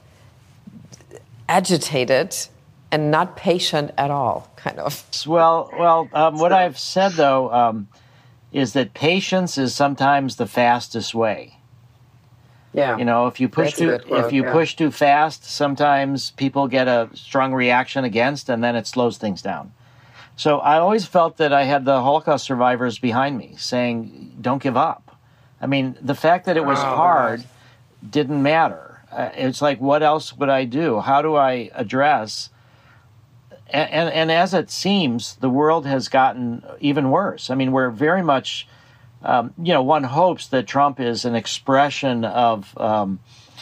agitated and not patient at all, kind of. Well, well, um, what I've said, though, um, is that patience is sometimes the fastest way. Yeah. You know, if you push That's too quote, if you yeah. push too fast, sometimes people get a strong reaction against, and then it slows things down. So I always felt that I had the Holocaust survivors behind me saying, don't give up. I mean, the fact that it was oh, hard right. didn't matter. Uh, it's like, what else would I do? How do I address? And, and, and as it seems, the world has gotten even worse. I mean, we're very much, um, you know, one hopes that Trump is an expression of um,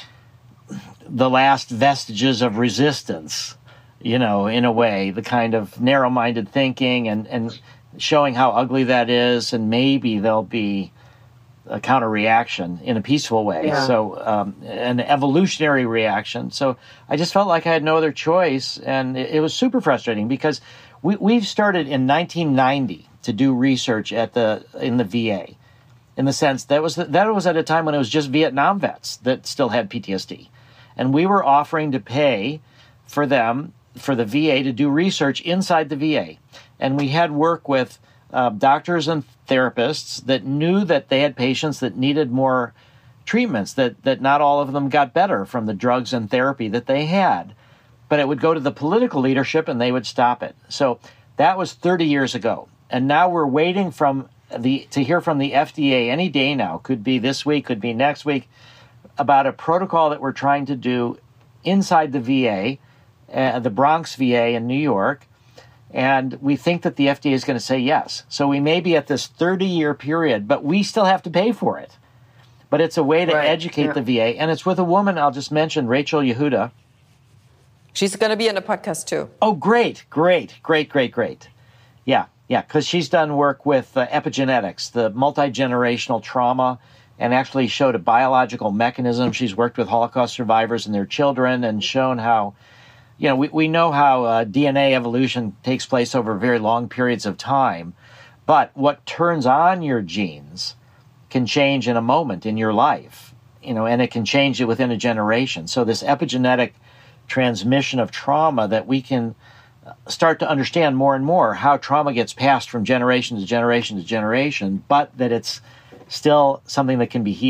the last vestiges of resistance, you know, in a way, the kind of narrow-minded thinking and, and showing how ugly that is, and maybe there'll be a counter-reaction in a peaceful way, yeah. so um, an evolutionary reaction. So I just felt like I had no other choice, and it, it was super frustrating because we, we've started in nineteen ninety to do research at the in the V A, in the sense that was that was at a time when it was just Vietnam vets that still had P T S D, and we were offering to pay for them, for the V A to do research inside the V A, and we had work with Uh, doctors and therapists that knew that they had patients that needed more treatments, that, that not all of them got better from the drugs and therapy that they had. But it would go to the political leadership and they would stop it. So that was thirty years ago. And now we're waiting from the to hear from the F D A any day now, could be this week, could be next week, about a protocol that we're trying to do inside the V A, uh, the Bronx V A in New York. And we think that the F D A is going to say yes. So we may be at this thirty-year period, but we still have to pay for it. But it's a way to right. educate yeah. the V A. And it's with a woman, I'll just mention, Rachel Yehuda. She's going to be in the podcast too. Oh, great, great, great, great, great. Yeah, yeah, because she's done work with uh, epigenetics, the multi-generational trauma, and actually showed a biological mechanism. She's worked with Holocaust survivors and their children and shown how, you know, we, we know how uh, D N A evolution takes place over very long periods of time, but what turns on your genes can change in a moment in your life, you know, and it can change it within a generation. So this epigenetic transmission of trauma, that we can start to understand more and more how trauma gets passed from generation to generation to generation, but that it's still something that can be healed.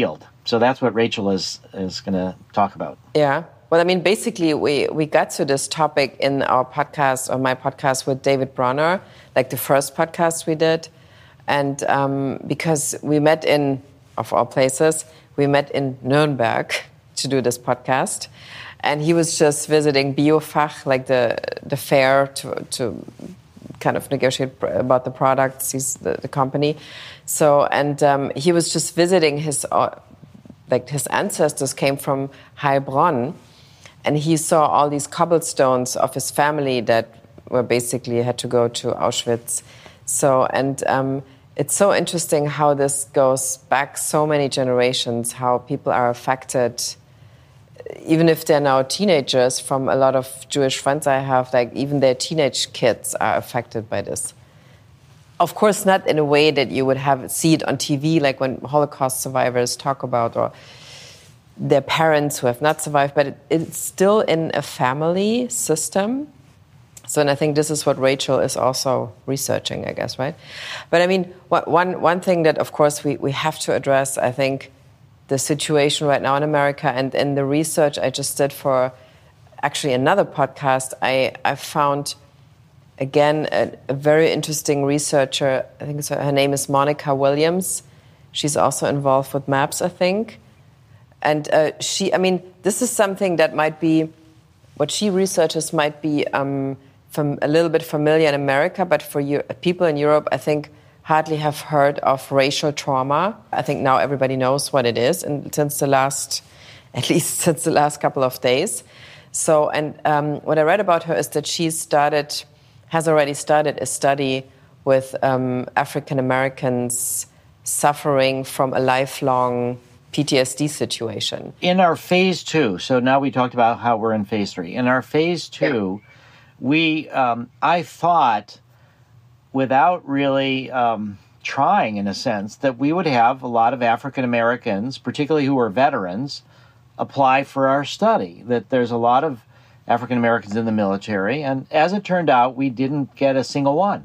so that's what Rachel is is going to talk about. Yeah. Well, I mean, basically, we, we got to this topic in our podcast, or my podcast with David Bronner, like the first podcast we did. And um, because we met in, of all places, we met in Nuremberg to do this podcast. And he was just visiting Biofach, like the the fair, to to kind of negotiate about the products, he's the, the company. So, and um, he was just visiting his, uh, like his ancestors came from Heilbronn. And he saw all these cobblestones of his family that were basically had to go to Auschwitz. So, and um, it's so interesting how this goes back so many generations, how people are affected, even if they're now teenagers. From a lot of Jewish friends I have, like even their teenage kids are affected by this. Of course, not in a way that you would have see it on T V, like when Holocaust survivors talk about, or their parents who have not survived, but it, it's still in a family system. So, and I think this is what Rachel is also researching, I guess, right? But I mean, what, one one thing that, of course, we, we have to address, I think, the situation right now in America, and in the research I just did for actually another podcast, I, I found, again, a, a very interesting researcher. I think it's, her name is Monica Williams. She's also involved with MAPS, I think. And uh, she, I mean, this is something that might be, what she researches might be um, from a little bit familiar in America, but for you, people in Europe, I think, hardly have heard of racial trauma. I think now everybody knows what it is, and since the last, at least since the last couple of days. So, and um, what I read about her is that she started, has already started a study with um, African Americans suffering from a lifelong P T S D situation. In our phase two, so now we talked about how we're in phase three. In our phase two, yeah. we, um, I thought, without really um, trying, in a sense, that we would have a lot of African Americans, particularly who are veterans, apply for our study. That there's a lot of African Americans in the military, and as it turned out, we didn't get a single one.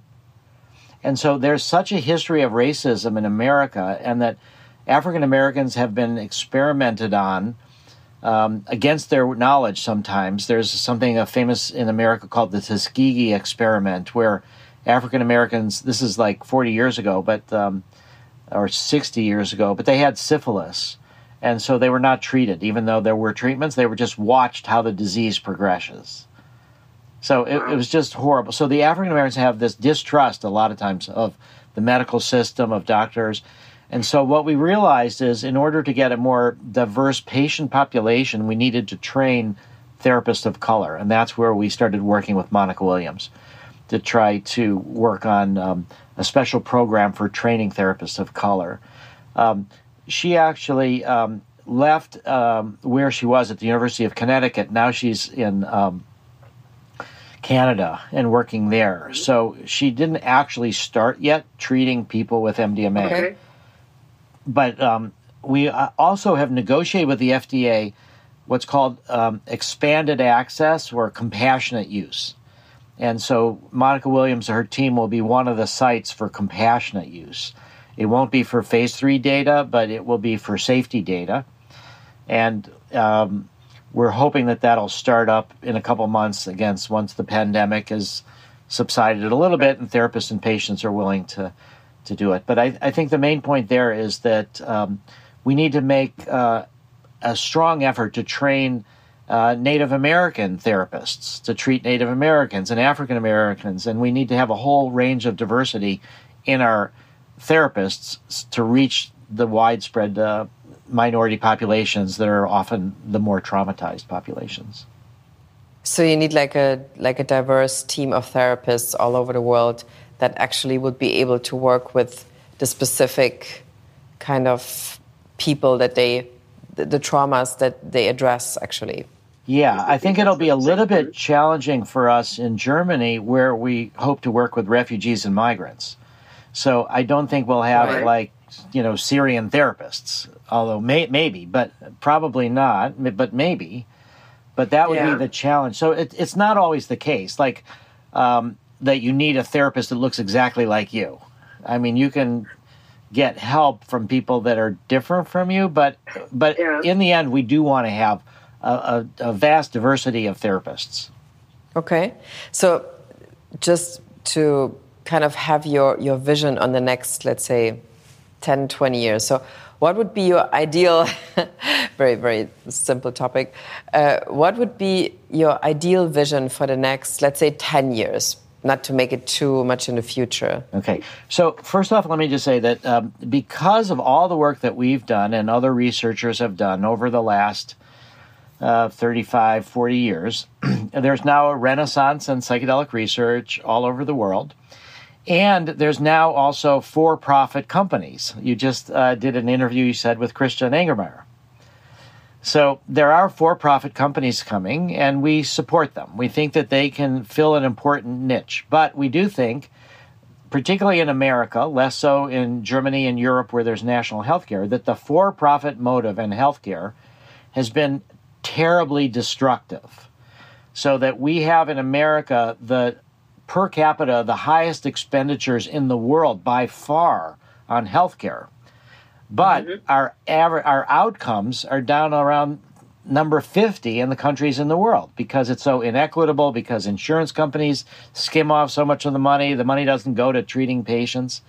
And so there's such a history of racism in America, and that African Americans have been experimented on um, against their knowledge sometimes. There's something uh, famous in America called the Tuskegee experiment, where African Americans, this is like forty years ago, but um, or sixty years ago, but they had syphilis. And so they were not treated. Even though there were treatments, they were just watched how the disease progresses. So it, it was just horrible. So the African Americans have this distrust a lot of times of the medical system, of doctors. And so what we realized is, in order to get a more diverse patient population, we needed to train therapists of color. And that's where we started working with Monica Williams to try to work on um, a special program for training therapists of color. Um, she actually um, left um, where she was at the University of Connecticut. Now she's in um, Canada and working there. So she didn't actually start yet treating people with M D M A. Okay. But um, we also have negotiated with the F D A what's called um, expanded access or compassionate use. And so Monica Williams and her team will be one of the sites for compassionate use. It won't be for phase three data, but it will be for safety data. And um, we're hoping that that'll start up in a couple months, again, once the pandemic has subsided a little bit and therapists and patients are willing to to do it. But I, I think the main point there is that um, we need to make uh, a strong effort to train uh, Native American therapists to treat Native Americans and African Americans, and we need to have a whole range of diversity in our therapists to reach the widespread uh, minority populations that are often the more traumatized populations. So you need like a like a diverse team of therapists all over the world that actually would be able to work with the specific kind of people that they, the, the traumas that they address, actually. Yeah, I think it'll be a little bit challenging for us in Germany, where we hope to work with refugees and migrants. So I don't think we'll have, right. like, you know, Syrian therapists, although may, maybe, but probably not, but maybe. But that would yeah. be the challenge. So it, it's not always the case. Like, um, that you need a therapist that looks exactly like you. I mean, you can get help from people that are different from you. But but Yeah. in the end, we do want to have a, a, a vast diversity of therapists. Okay. So just to kind of have your, your vision on the next, let's say, ten, twenty years. So what would be your ideal, very, very simple topic, uh, what would be your ideal vision for the next, let's say, ten years? Not to make it too much in the future. Okay. So first off, let me just say that um, because of all the work that we've done and other researchers have done over the last uh, thirty-five, forty years, there's now a renaissance in psychedelic research all over the world. And there's now also for-profit companies. You just uh, did an interview, you said, with Christian Angermeyer. So there are for-profit companies coming, and we support them. We think that they can fill an important niche. But we do think, particularly in America, less so in Germany and Europe where there's national healthcare, that the for-profit motive in healthcare has been terribly destructive. So that we have in America the per capita the highest expenditures in the world by far on healthcare. But mm-hmm. our aver- our outcomes are down around number fifty in the countries in the world because it's so inequitable, because insurance companies skim off so much of the money. The money doesn't go to treating patients.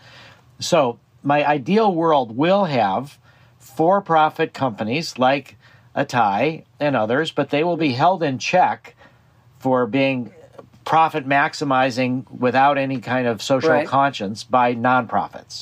So my ideal world will have for-profit companies like Atai and others, but they will be held in check for being profit maximizing without any kind of social right. conscience by nonprofits.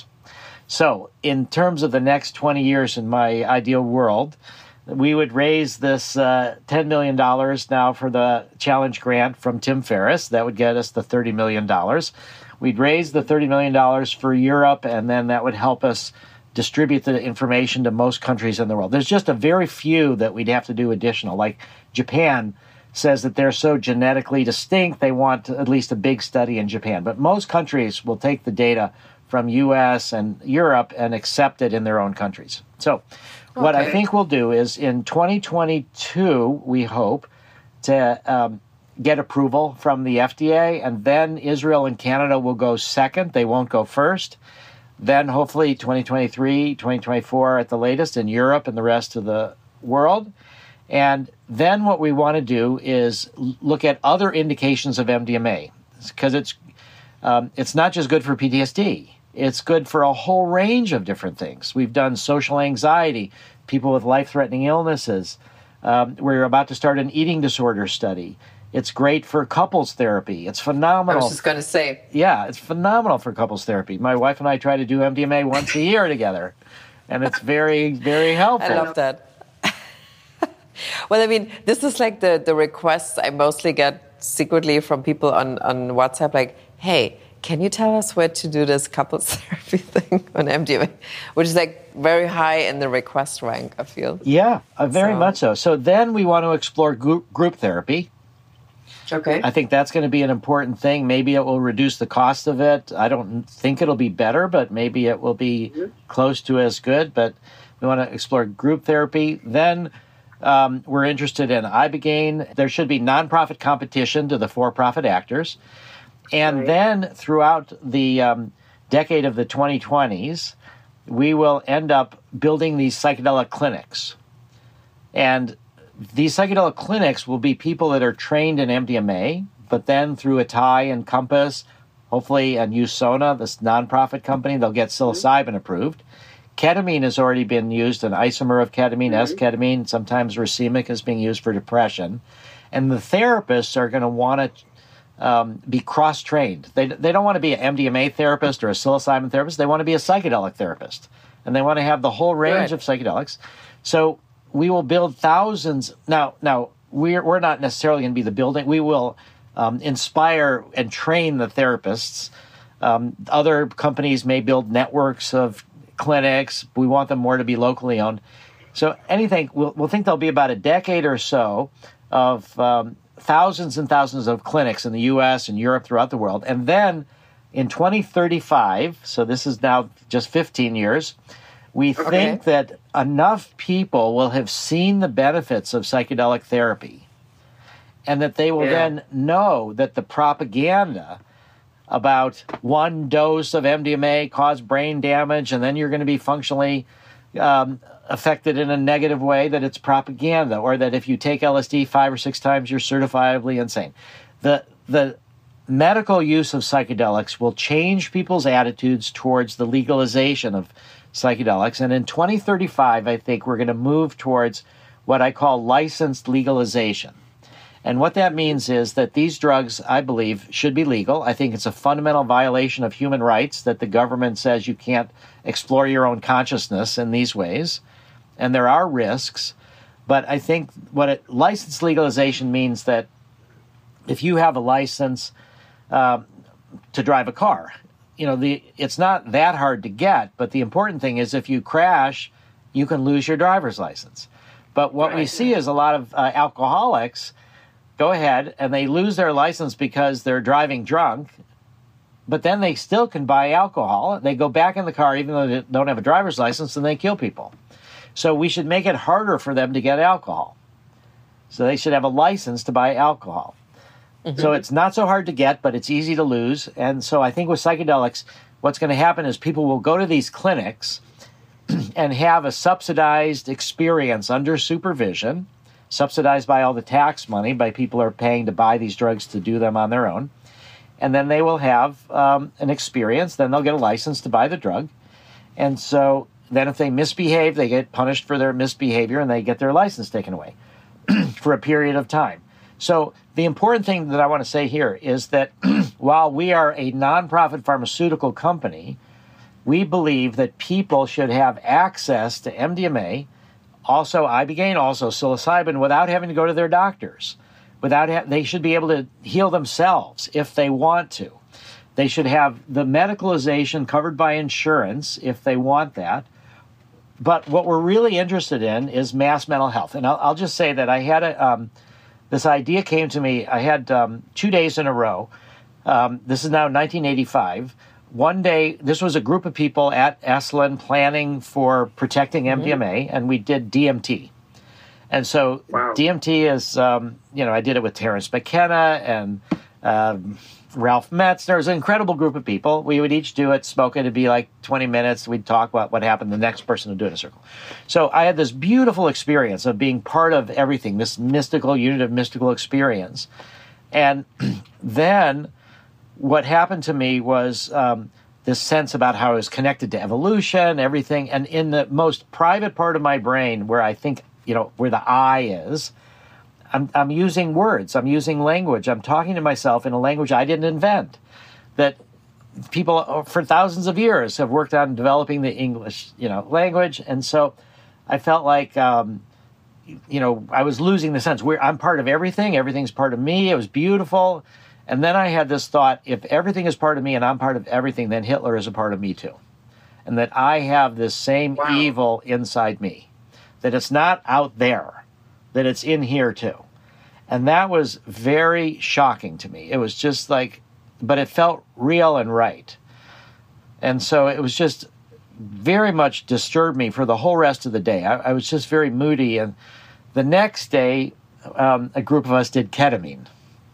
So in terms of the next twenty years in my ideal world, we would raise this uh, ten million dollars now for the challenge grant from Tim Ferriss. That would get us the thirty million dollars. We'd raise the thirty million dollars for Europe, and then that would help us distribute the information to most countries in the world. There's just a very few that we'd have to do additional, like Japan says that they're so genetically distinct, they want at least a big study in Japan. But most countries will take the data from U S and Europe and accept it in their own countries. So okay. what I think we'll do is in twenty twenty-two, we hope to um, get approval from the F D A, and then Israel and Canada will go second. They won't go first. Then hopefully twenty twenty-three, twenty twenty-four at the latest in Europe and the rest of the world. And then what we want to do is look at other indications of M D M A, because it's um, it's not just good for P T S D. It's good for a whole range of different things. We've done social anxiety, people with life-threatening illnesses. Um, we're about to start an eating disorder study. It's great for couples therapy. It's phenomenal. I was just going to say. Yeah, it's phenomenal for couples therapy. My wife and I try to do M D M A once a year together, and it's very, very helpful. I love that. Well, I mean, this is like the, the requests I mostly get secretly from people on, on WhatsApp, like, hey, can you tell us where to do this couples therapy thing on M D M A? Which is like very high in the request rank, I feel. Yeah, uh, very so. much so. So then we want to explore group, group therapy. Okay. I think that's going to be an important thing. Maybe it will reduce the cost of it. I don't think it'll be better, but maybe it will be mm-hmm. close to as good. But we want to explore group therapy. Then um, we're interested in ibogaine. There should be nonprofit competition to the for-profit actors. And right. then throughout the um, decade of the twenty twenties, we will end up building these psychedelic clinics. And these psychedelic clinics will be people that are trained in M D M A, but then through Atai and Compass, hopefully, and USONA, this nonprofit company, they'll get psilocybin mm-hmm. approved. Ketamine has already been used, an isomer of ketamine, mm-hmm. S-ketamine. Sometimes racemic is being used for depression. And the therapists are going to want to um, be cross-trained. They, they don't want to be an M D M A therapist or a psilocybin therapist. They want to be a psychedelic therapist. And they want to have the whole range Good. of psychedelics. So we will build thousands. Now, now we're we're not necessarily going to be the building. We will um, inspire and train the therapists. Um, other companies may build networks of clinics. We want them more to be locally owned. So anything, we'll, we'll think there'll be about a decade or so of um, thousands and thousands of clinics in the U S and Europe throughout the world. And then in twenty thirty-five, so this is now just fifteen years, we okay. think that enough people will have seen the benefits of psychedelic therapy and that they will yeah. then know that the propaganda about one dose of M D M A caused brain damage, and then you're going to be functionally um, affected in a negative way, that it's propaganda, or that if you take L S D five or six times, you're certifiably insane. The the medical use of psychedelics will change people's attitudes towards the legalization of psychedelics. And in twenty thirty-five, I think we're going to move towards what I call licensed legalization. And what that means is that these drugs, I believe, should be legal. I think it's a fundamental violation of human rights that the government says you can't explore your own consciousness in these ways. And there are risks. But I think what it, licensed legalization means that if you have a license uh, to drive a car, you know, the it's not that hard to get. But the important thing is if you crash, you can lose your driver's license. But what right. we see is a lot of uh, alcoholics go ahead and they lose their license because they're driving drunk, but then they still can buy alcohol. They go back in the car even though they don't have a driver's license, and they kill people. So we should make it harder for them to get alcohol. So they should have a license to buy alcohol. Mm-hmm. So it's not so hard to get, but it's easy to lose. And so I think with psychedelics, what's going to happen is people will go to these clinics and have a subsidized experience under supervision, subsidized by all the tax money, by people who are paying to buy these drugs to do them on their own. And then they will have um, an experience. Then they'll get a license to buy the drug. And so then if they misbehave, they get punished for their misbehavior and they get their license taken away for a period of time. So the important thing that I want to say here is that while we are a nonprofit pharmaceutical company, we believe that people should have access to M D M A, also ibogaine, also psilocybin, without having to go to their doctors. Without ha- they should be able to heal themselves if they want to. They should have the medicalization covered by insurance if they want that. But what we're really interested in is mass mental health. And I'll, I'll just say that I had a um, this idea came to me. I had um, two days in a row. Um, this is now nineteen eighty-five. One day, this was a group of people at Esalen planning for protecting M D M A, mm-hmm. and we did D M T. And so wow. D M T is, um, you know, I did it with Terence McKenna and um, Ralph Metzner. It was an incredible group of people. We would each do it, smoke it. It'd be like twenty minutes. We'd talk about what happened. The next person would do it in a circle. So I had this beautiful experience of being part of everything, this mystical, unitive mystical experience. And then what happened to me was um, this sense about how I was connected to evolution, everything. And in the most private part of my brain, where I think, you know, where the I is, I'm, I'm using words, I'm using language, I'm talking to myself in a language I didn't invent, that people for thousands of years have worked on developing the English, you know, language. And so I felt like, um, you know, I was losing the sense where I'm part of everything, everything's part of me. It was beautiful. And then I had this thought, if everything is part of me and I'm part of everything, then Hitler is a part of me too. And that I have this same wow. evil inside me, that it's not out there, that it's in here too. And that was very shocking to me. It was just like, but it felt real and right. And so it was just very much disturbed me for the whole rest of the day. I, I was just very moody. And the next day, um, a group of us did ketamine.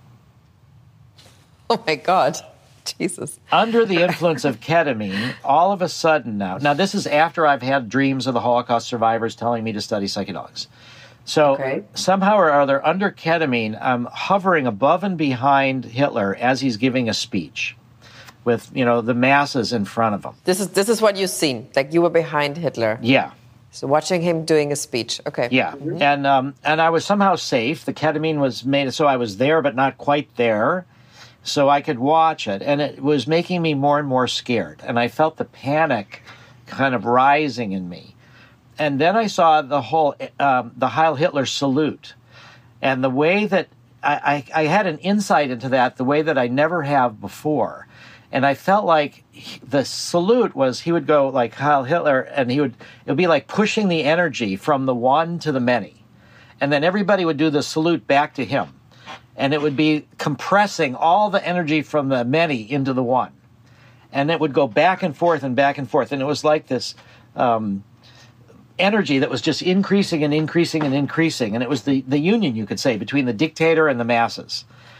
Oh my God. Jesus. Under the influence of ketamine, all of a sudden now, now this is after I've had dreams of the Holocaust survivors telling me to study psychedelics. So okay. somehow or other, under ketamine, I'm hovering above and behind Hitler as he's giving a speech with, you know, the masses in front of him. This is this is what you've seen, like you were behind Hitler. Yeah. So watching him doing a speech. Okay. Yeah. Mm-hmm. And um, and I was somehow safe. The ketamine was made so I was there, but not quite there. So I could watch it. And it was making me more and more scared. And I felt the panic kind of rising in me. And then I saw the whole, um, the Heil Hitler salute. And the way that, I, I, I had an insight into that, the way that I never have before. And I felt like the salute was, he would go like Heil Hitler, and he would, it would be like pushing the energy from the one to the many. And then everybody would do the salute back to him. And it would be compressing all the energy from the many into the one. And it would go back and forth and back and forth. And it was like this um, energy that was just increasing and increasing and increasing. And it was the, the union, you could say, between the dictator and the masses.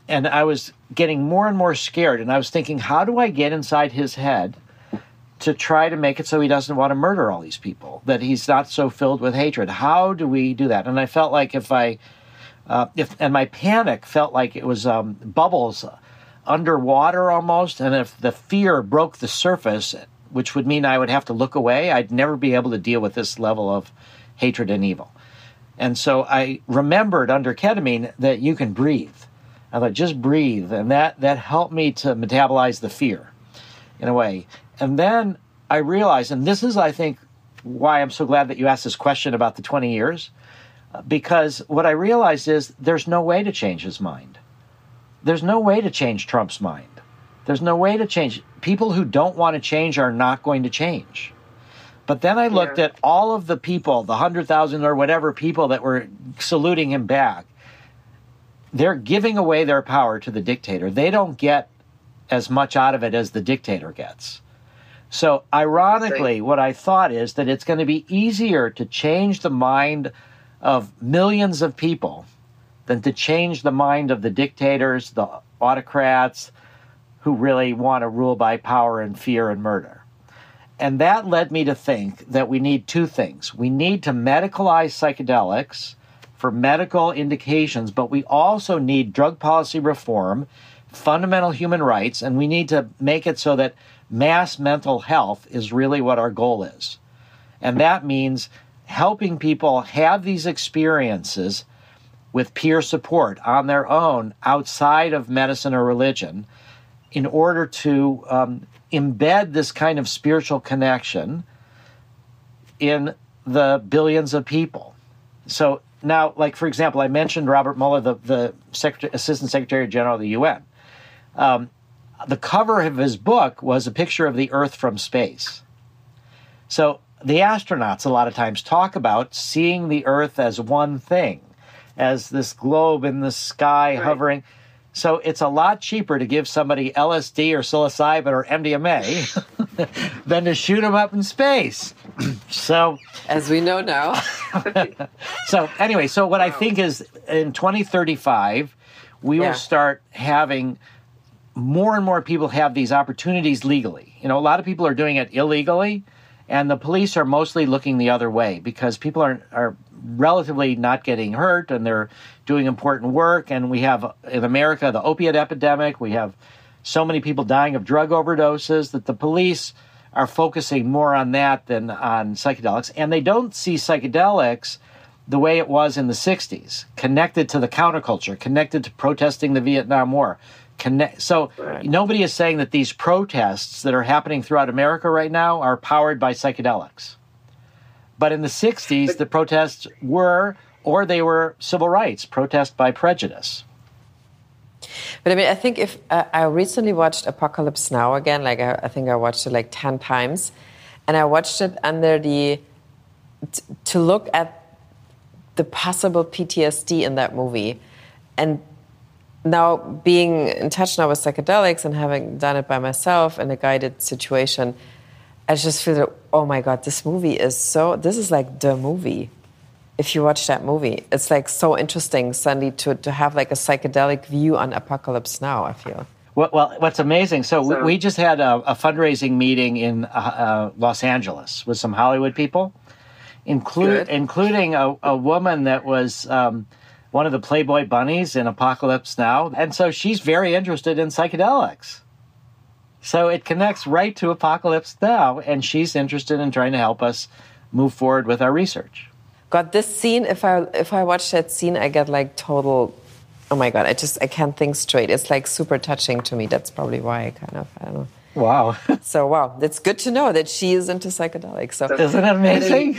and I was getting more and more scared. And I was thinking, how do I get inside his head to try to make it so he doesn't want to murder all these people, that he's not so filled with hatred? How do we do that? And I felt like if I, uh, if and my panic felt like it was um, bubbles underwater almost, and if the fear broke the surface, which would mean I would have to look away, I'd never be able to deal with this level of hatred and evil. And so I remembered under ketamine that you can breathe. I thought, just breathe, and that, that helped me to metabolize the fear in a way. And then I realized, and this is, I think, why I'm so glad that you asked this question about the twenty years, because what I realized is there's no way to change his mind. There's no way to change Trump's mind. There's no way to change. People who don't want to change are not going to change. But then I looked yeah. at all of the people, the one hundred thousand or whatever people that were saluting him back. They're giving away their power to the dictator. They don't get as much out of it as the dictator gets. So ironically, what I thought is that it's going to be easier to change the mind of millions of people than to change the mind of the dictators, the autocrats, who really want to rule by power and fear and murder. And that led me to think that we need two things. We need to medicalize psychedelics for medical indications, but we also need drug policy reform, fundamental human rights, and we need to make it so that mass mental health is really what our goal is. And that means helping people have these experiences with peer support on their own outside of medicine or religion in order to um, embed this kind of spiritual connection in the billions of people. So now, like, for example, I mentioned Robert Mueller, the, the Secretary, Assistant Secretary General of the U N. Um, the cover of his book was a picture of the Earth from space. So the astronauts a lot of times talk about seeing the Earth as one thing, as this globe in the sky right. hovering. So it's a lot cheaper to give somebody L S D or psilocybin or M D M A than to shoot them up in space. So, as we know now. so anyway, so what wow. I think is in twenty thirty-five, we yeah. will start having more and more people have these opportunities legally. You know, a lot of people are doing it illegally, and the police are mostly looking the other way because people are are relatively not getting hurt and they're doing important work. And we have in America the opiate epidemic. We have so many people dying of drug overdoses that the police are focusing more on that than on psychedelics. And they don't see psychedelics the way it was in the sixties, connected to the counterculture, connected to protesting the Vietnam War. Connect, so right. nobody is saying that these protests that are happening throughout America right now are powered by psychedelics. But in the sixties, the protests were, or they were civil rights, protest by prejudice. But I mean, I think if uh, I recently watched Apocalypse Now again, like I, I think I watched it like ten times, and I watched it under the, t- to look at the possible P T S D in that movie. And now being in touch now with psychedelics and having done it by myself in a guided situation, I just feel that, oh my God, this movie is so, this is like the movie. If you watch that movie, it's like so interesting suddenly to, to have like a psychedelic view on Apocalypse Now, I feel. Well, well what's amazing, so, so we just had a, a fundraising meeting in uh, uh, Los Angeles with some Hollywood people, include, including a, a woman that was um, one of the Playboy bunnies in Apocalypse Now. And so she's very interested in psychedelics. So it connects right to Apocalypse Now, and she's interested in trying to help us move forward with our research. God, this scene, if I if I watch that scene, I get like total, oh my God, I just, I can't think straight. It's like super touching to me. That's probably why I kind of, I don't know. Wow. So, wow, that's good to know that she is into psychedelics. So, isn't that amazing?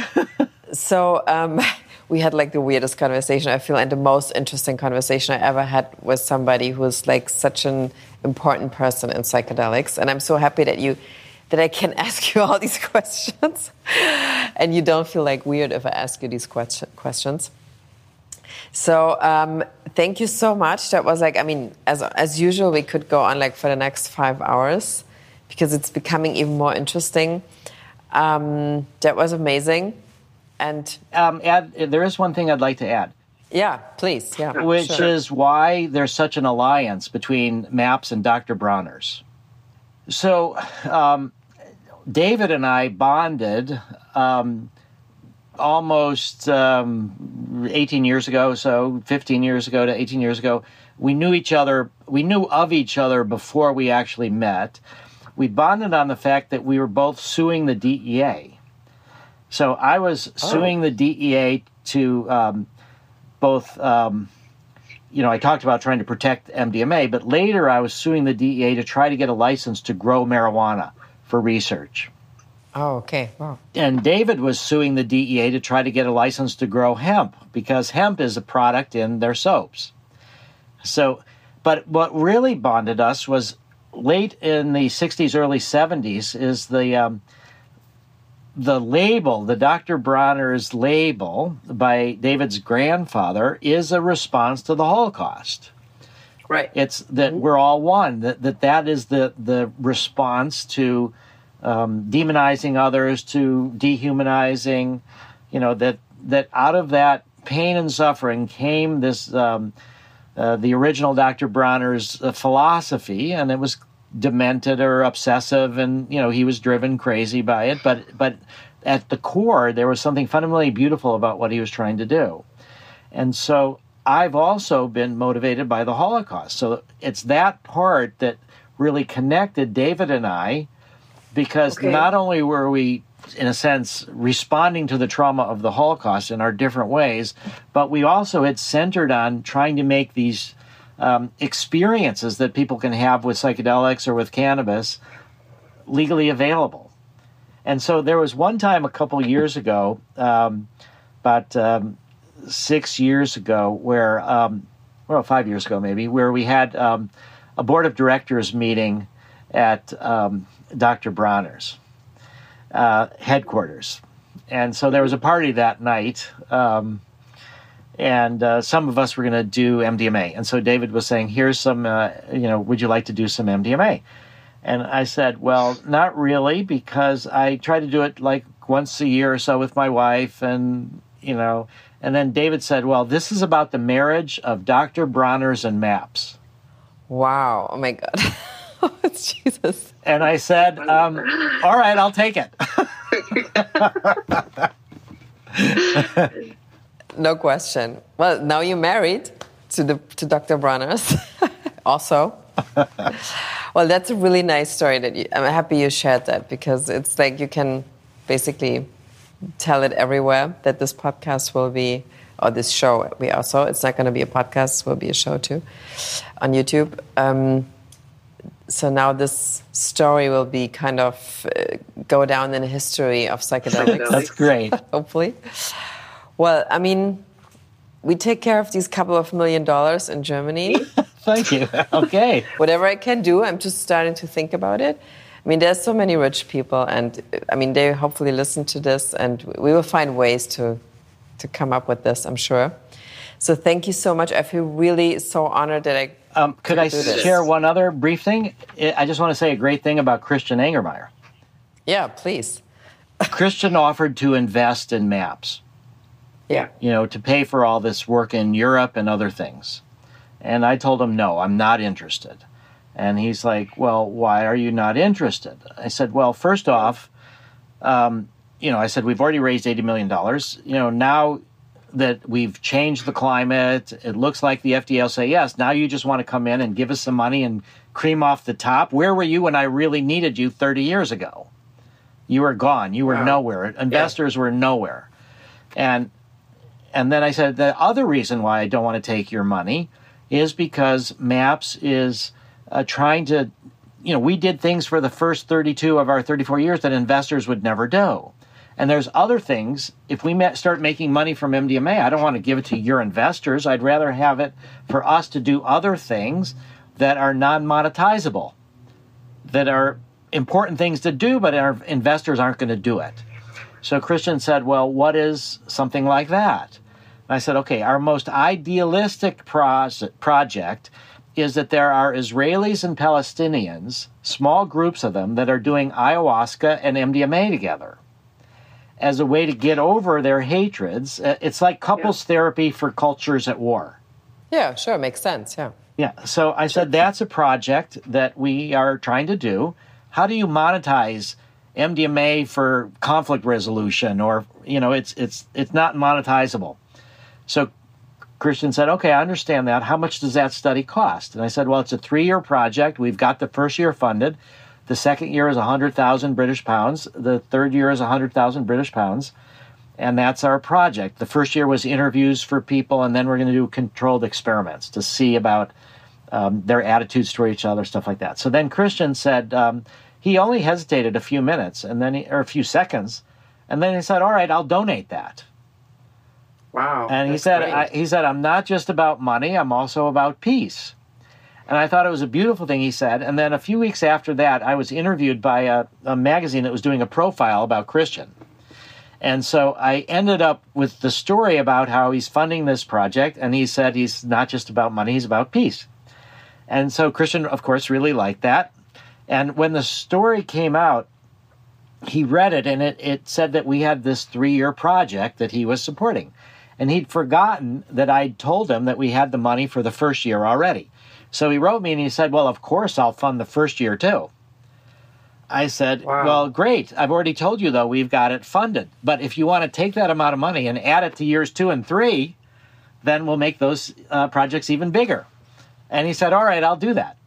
So um, we had like the weirdest conversation, I feel, and the most interesting conversation I ever had with somebody who is like such an important person in psychedelics. And I'm so happy that you, that I can ask you all these questions. And you don't feel like weird if I ask you these question, questions. So um, thank you so much. That was like, I mean, as as usual, we could go on like for the next five hours because it's becoming even more interesting. Um, that was amazing. And um, add, there is one thing I'd like to add. Yeah, please. Yeah, which sure. is why there's such an alliance between MAPS and Doctor Bronner's. So um, David and I bonded um, almost um, eighteen years ago, so fifteen years ago to eighteen years ago. We knew each other, we knew of each other before we actually met. We bonded on the fact that we were both suing the D E A. So I was Oh. suing the D E A to um, both, um, you know, I talked about trying to protect M D M A, but later I was suing the D E A to try to get a license to grow marijuana for research. Oh, okay. Wow. And David was suing the D E A to try to get a license to grow hemp, because hemp is a product in their soaps. So, but what really bonded us was late in the sixties, early seventies, is the um, the label, the Doctor Bronner's label by David's grandfather is a response to the Holocaust. Right. It's that we're all one, that that, that is the, the response to um, demonizing others, to dehumanizing, you know, that, that out of that pain and suffering came this, um, uh, the original Doctor Bronner's uh, philosophy, and it was demented or obsessive, and you know he was driven crazy by it, but but at the core there was something fundamentally beautiful about what he was trying to do. And so I've also been motivated by the Holocaust. So it's that part that really connected David and I, because Okay. not only were we, in a sense, responding to the trauma of the Holocaust in our different ways, but we also had centered on trying to make these Um, experiences that people can have with psychedelics or with cannabis legally available. And so there was one time a couple years ago, um, about um, six years ago, where, um, well, five years ago maybe, where we had um, a board of directors meeting at um, Doctor Bronner's uh, headquarters. And so there was a party that night. Um, And uh, some of us were going to do M D M A. And so David was saying, here's some, uh, you know, would you like to do some M D M A? And I said, well, not really, because I try to do it like once a year or so with my wife. And, you know, and then David said, well, this is about the marriage of Doctor Bronner's and MAPS. Wow. Oh, my God. Jesus. And I said, um, all right, I'll take it. No question. Well, now you're married to the to Doctor Bronner's, also. Well, that's a really nice story. That you, I'm happy you shared that, because it's like you can basically tell it everywhere that this podcast will be, or this show. We also, it's not going to be a podcast; it will be a show too, on YouTube. Um, so now this story will be kind of uh, go down in the history of psychedelics. That's great. Hopefully. Well, I mean, we take care of these couple of million dollars in Germany. Thank you. Okay. Whatever I can do, I'm just starting to think about it. I mean, there's so many rich people, and I mean, they hopefully listen to this, and we will find ways to to come up with this, I'm sure. So thank you so much. I feel really so honored that I Um, could I do this. share one other brief thing? I just want to say a great thing about Christian Angermeyer. Yeah, please. Christian offered to invest in MAPS, Yeah. you know, to pay for all this work in Europe and other things. And I told him, no, I'm not interested. And he's like, well, why are you not interested? I said, well, first off, um, you know, I said, we've already raised eighty million dollars. You know, now that we've changed the climate, it looks like the F D A will say, yes, now you just want to come in and give us some money and cream off the top. Where were you when I really needed you thirty years ago? You were gone. You were Wow. nowhere. Investors yeah. were nowhere. And and then I said, the other reason why I don't want to take your money is because MAPS is uh, trying to, you know, we did things for the first thirty-two of our thirty-four years that investors would never do. And there's other things. If we start making money from M D M A, I don't want to give it to your investors. I'd rather have it for us to do other things that are non-monetizable, that are important things to do, but our investors aren't going to do it. So Christian said, well, what is something like that? And I said, okay, our most idealistic pro- project is that there are Israelis and Palestinians, small groups of them, that are doing ayahuasca and M D M A together. as a way to get over their hatreds. It's like couples yeah. therapy for cultures at war. Yeah, sure. Makes sense. Yeah. Yeah. So I said, that's a project that we are trying to do. How do you monetize M D M A for conflict resolution? Or, you know, it's it's it's not monetizable. So Christian said, okay, I understand that. How much does that study cost? And I said, well, it's a three-year project. We've got the first year funded. The second year is one hundred thousand British pounds. The third year is one hundred thousand British pounds. And that's our project. The first year was interviews for people, and then we're going to do controlled experiments to see about um, their attitudes toward each other, stuff like that. So then Christian said, um, he only hesitated a few minutes, and then he, or a few seconds, and then he said, all right, I'll donate that. Wow. And he said, I, he said, I'm not just about money, I'm also about peace. And I thought it was a beautiful thing, he said. And then a few weeks after that, I was interviewed by a, a magazine that was doing a profile about Christian. And so I ended up with the story about how he's funding this project, and he said he's not just about money, he's about peace. And so Christian, of course, really liked that. And when the story came out, he read it, and it, it said that we had this three-year project that he was supporting. And he'd forgotten that I'd told him that we had the money for the first year already. So he wrote me and he said, well, of course I'll fund the first year too. I said, wow. Well, great. I've already told you, though, we've got it funded. But if you want to take that amount of money and add it to years two and three, then we'll make those uh, projects even bigger. And he said, all right, I'll do that.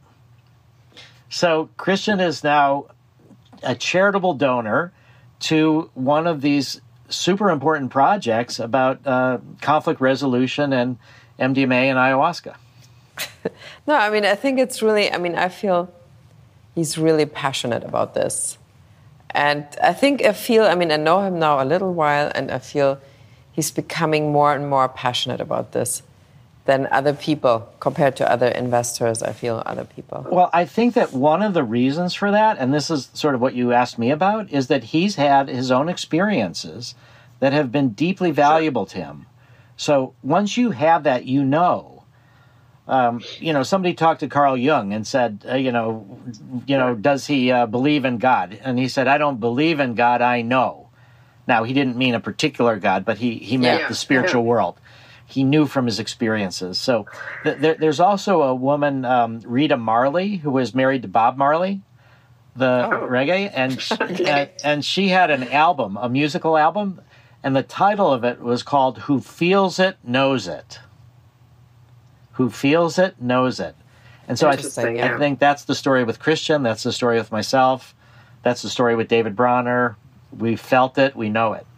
So Christian is now a charitable donor to one of these super important projects about uh, conflict resolution and M D M A and ayahuasca. No, I mean, I think it's really, I mean, I feel he's really passionate about this. And I think I feel, I mean, I know him now a little while, and I feel he's becoming more and more passionate about this than other people, compared to other investors, I feel, other people. Well, I think that one of the reasons for that, and this is sort of what you asked me about, is that he's had his own experiences that have been deeply valuable to him. So once you have that, you know. Um, you know, somebody talked to Carl Jung and said, uh, you know, you know, does he uh, believe in God? And he said, I don't believe in God, I know. Now, he didn't mean a particular God, but he, he meant yeah, the spiritual yeah. world. He knew from his experiences. So th- there, there's also a woman, um, Rita Marley, who was married to Bob Marley, the oh. reggae, and she, okay. and, and she had an album, a musical album, and the title of it was called Who Feels It, Knows It. Who feels it, knows it. And so I, th- yeah. I think that's the story with Christian. That's the story with myself. That's the story with David Bronner. We felt it. We know it.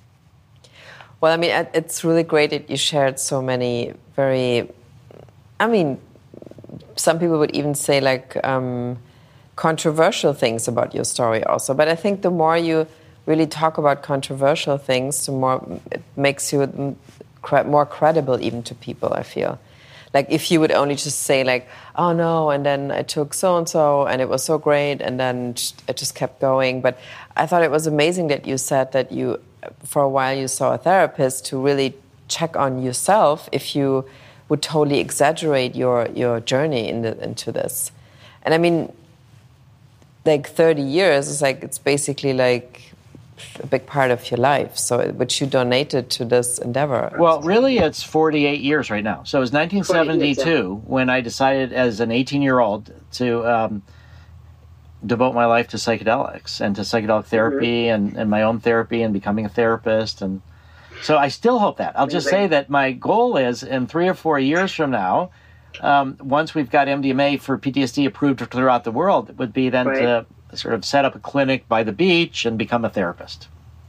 Well, I mean, it's really great that you shared so many very, I mean, some people would even say like um, controversial things about your story also. But I think the more you really talk about controversial things, the more it makes you more credible even to people, I feel. Like if you would only just say like, oh no, and then I took so-and-so and it was so great, and then it just kept going. But I thought it was amazing that you said that you, for a while you saw a therapist to really check on yourself if you would totally exaggerate your, your journey in the, into this. And I mean, like thirty years is like, it's basically like a big part of your life, so which you donated to this endeavor. Well, really, it's forty-eight years right now. So it was nineteen seventy-two years, yeah. when I decided as an eighteen-year-old to um, devote my life to psychedelics and to psychedelic therapy mm-hmm. and, and my own therapy and becoming a therapist. And so I still hope that. I'll just say that my goal is in three or four years from now, um, once we've got M D M A for P T S D approved throughout the world, it would be then right. to sort of set up a clinic by the beach and become a therapist.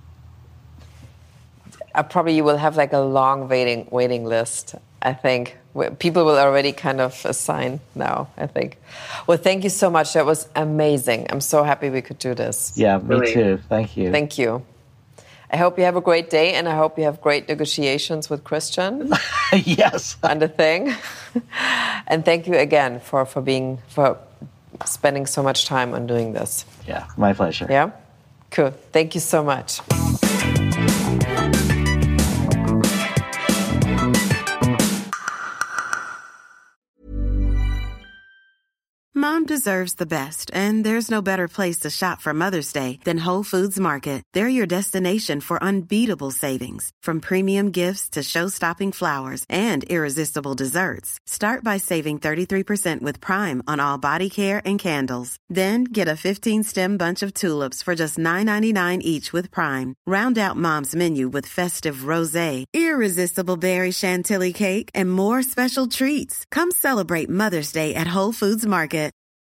Uh, probably you will have like a long waiting waiting list, I think. People will already kind of assign now, I think. Well, thank you so much. That was amazing. I'm so happy we could do this. Yeah, me really. too. Thank you. Thank you. I hope you have a great day, and I hope you have great negotiations with Christian. Yes. On the thing. And thank you again for, for being... for. spending so much time on doing this. Yeah, my pleasure. Yeah? Cool. Thank you so much. Mom deserves the best, and there's no better place to shop for Mother's Day than Whole Foods Market. They're your destination for unbeatable savings, from premium gifts to show-stopping flowers and irresistible desserts. Start by saving thirty-three percent with Prime on all body care and candles. Then get a fifteen-stem bunch of tulips for just nine ninety-nine each with Prime. Round out Mom's menu with festive rosé, irresistible berry chantilly cake, and more special treats. Come celebrate Mother's Day at Whole Foods Market.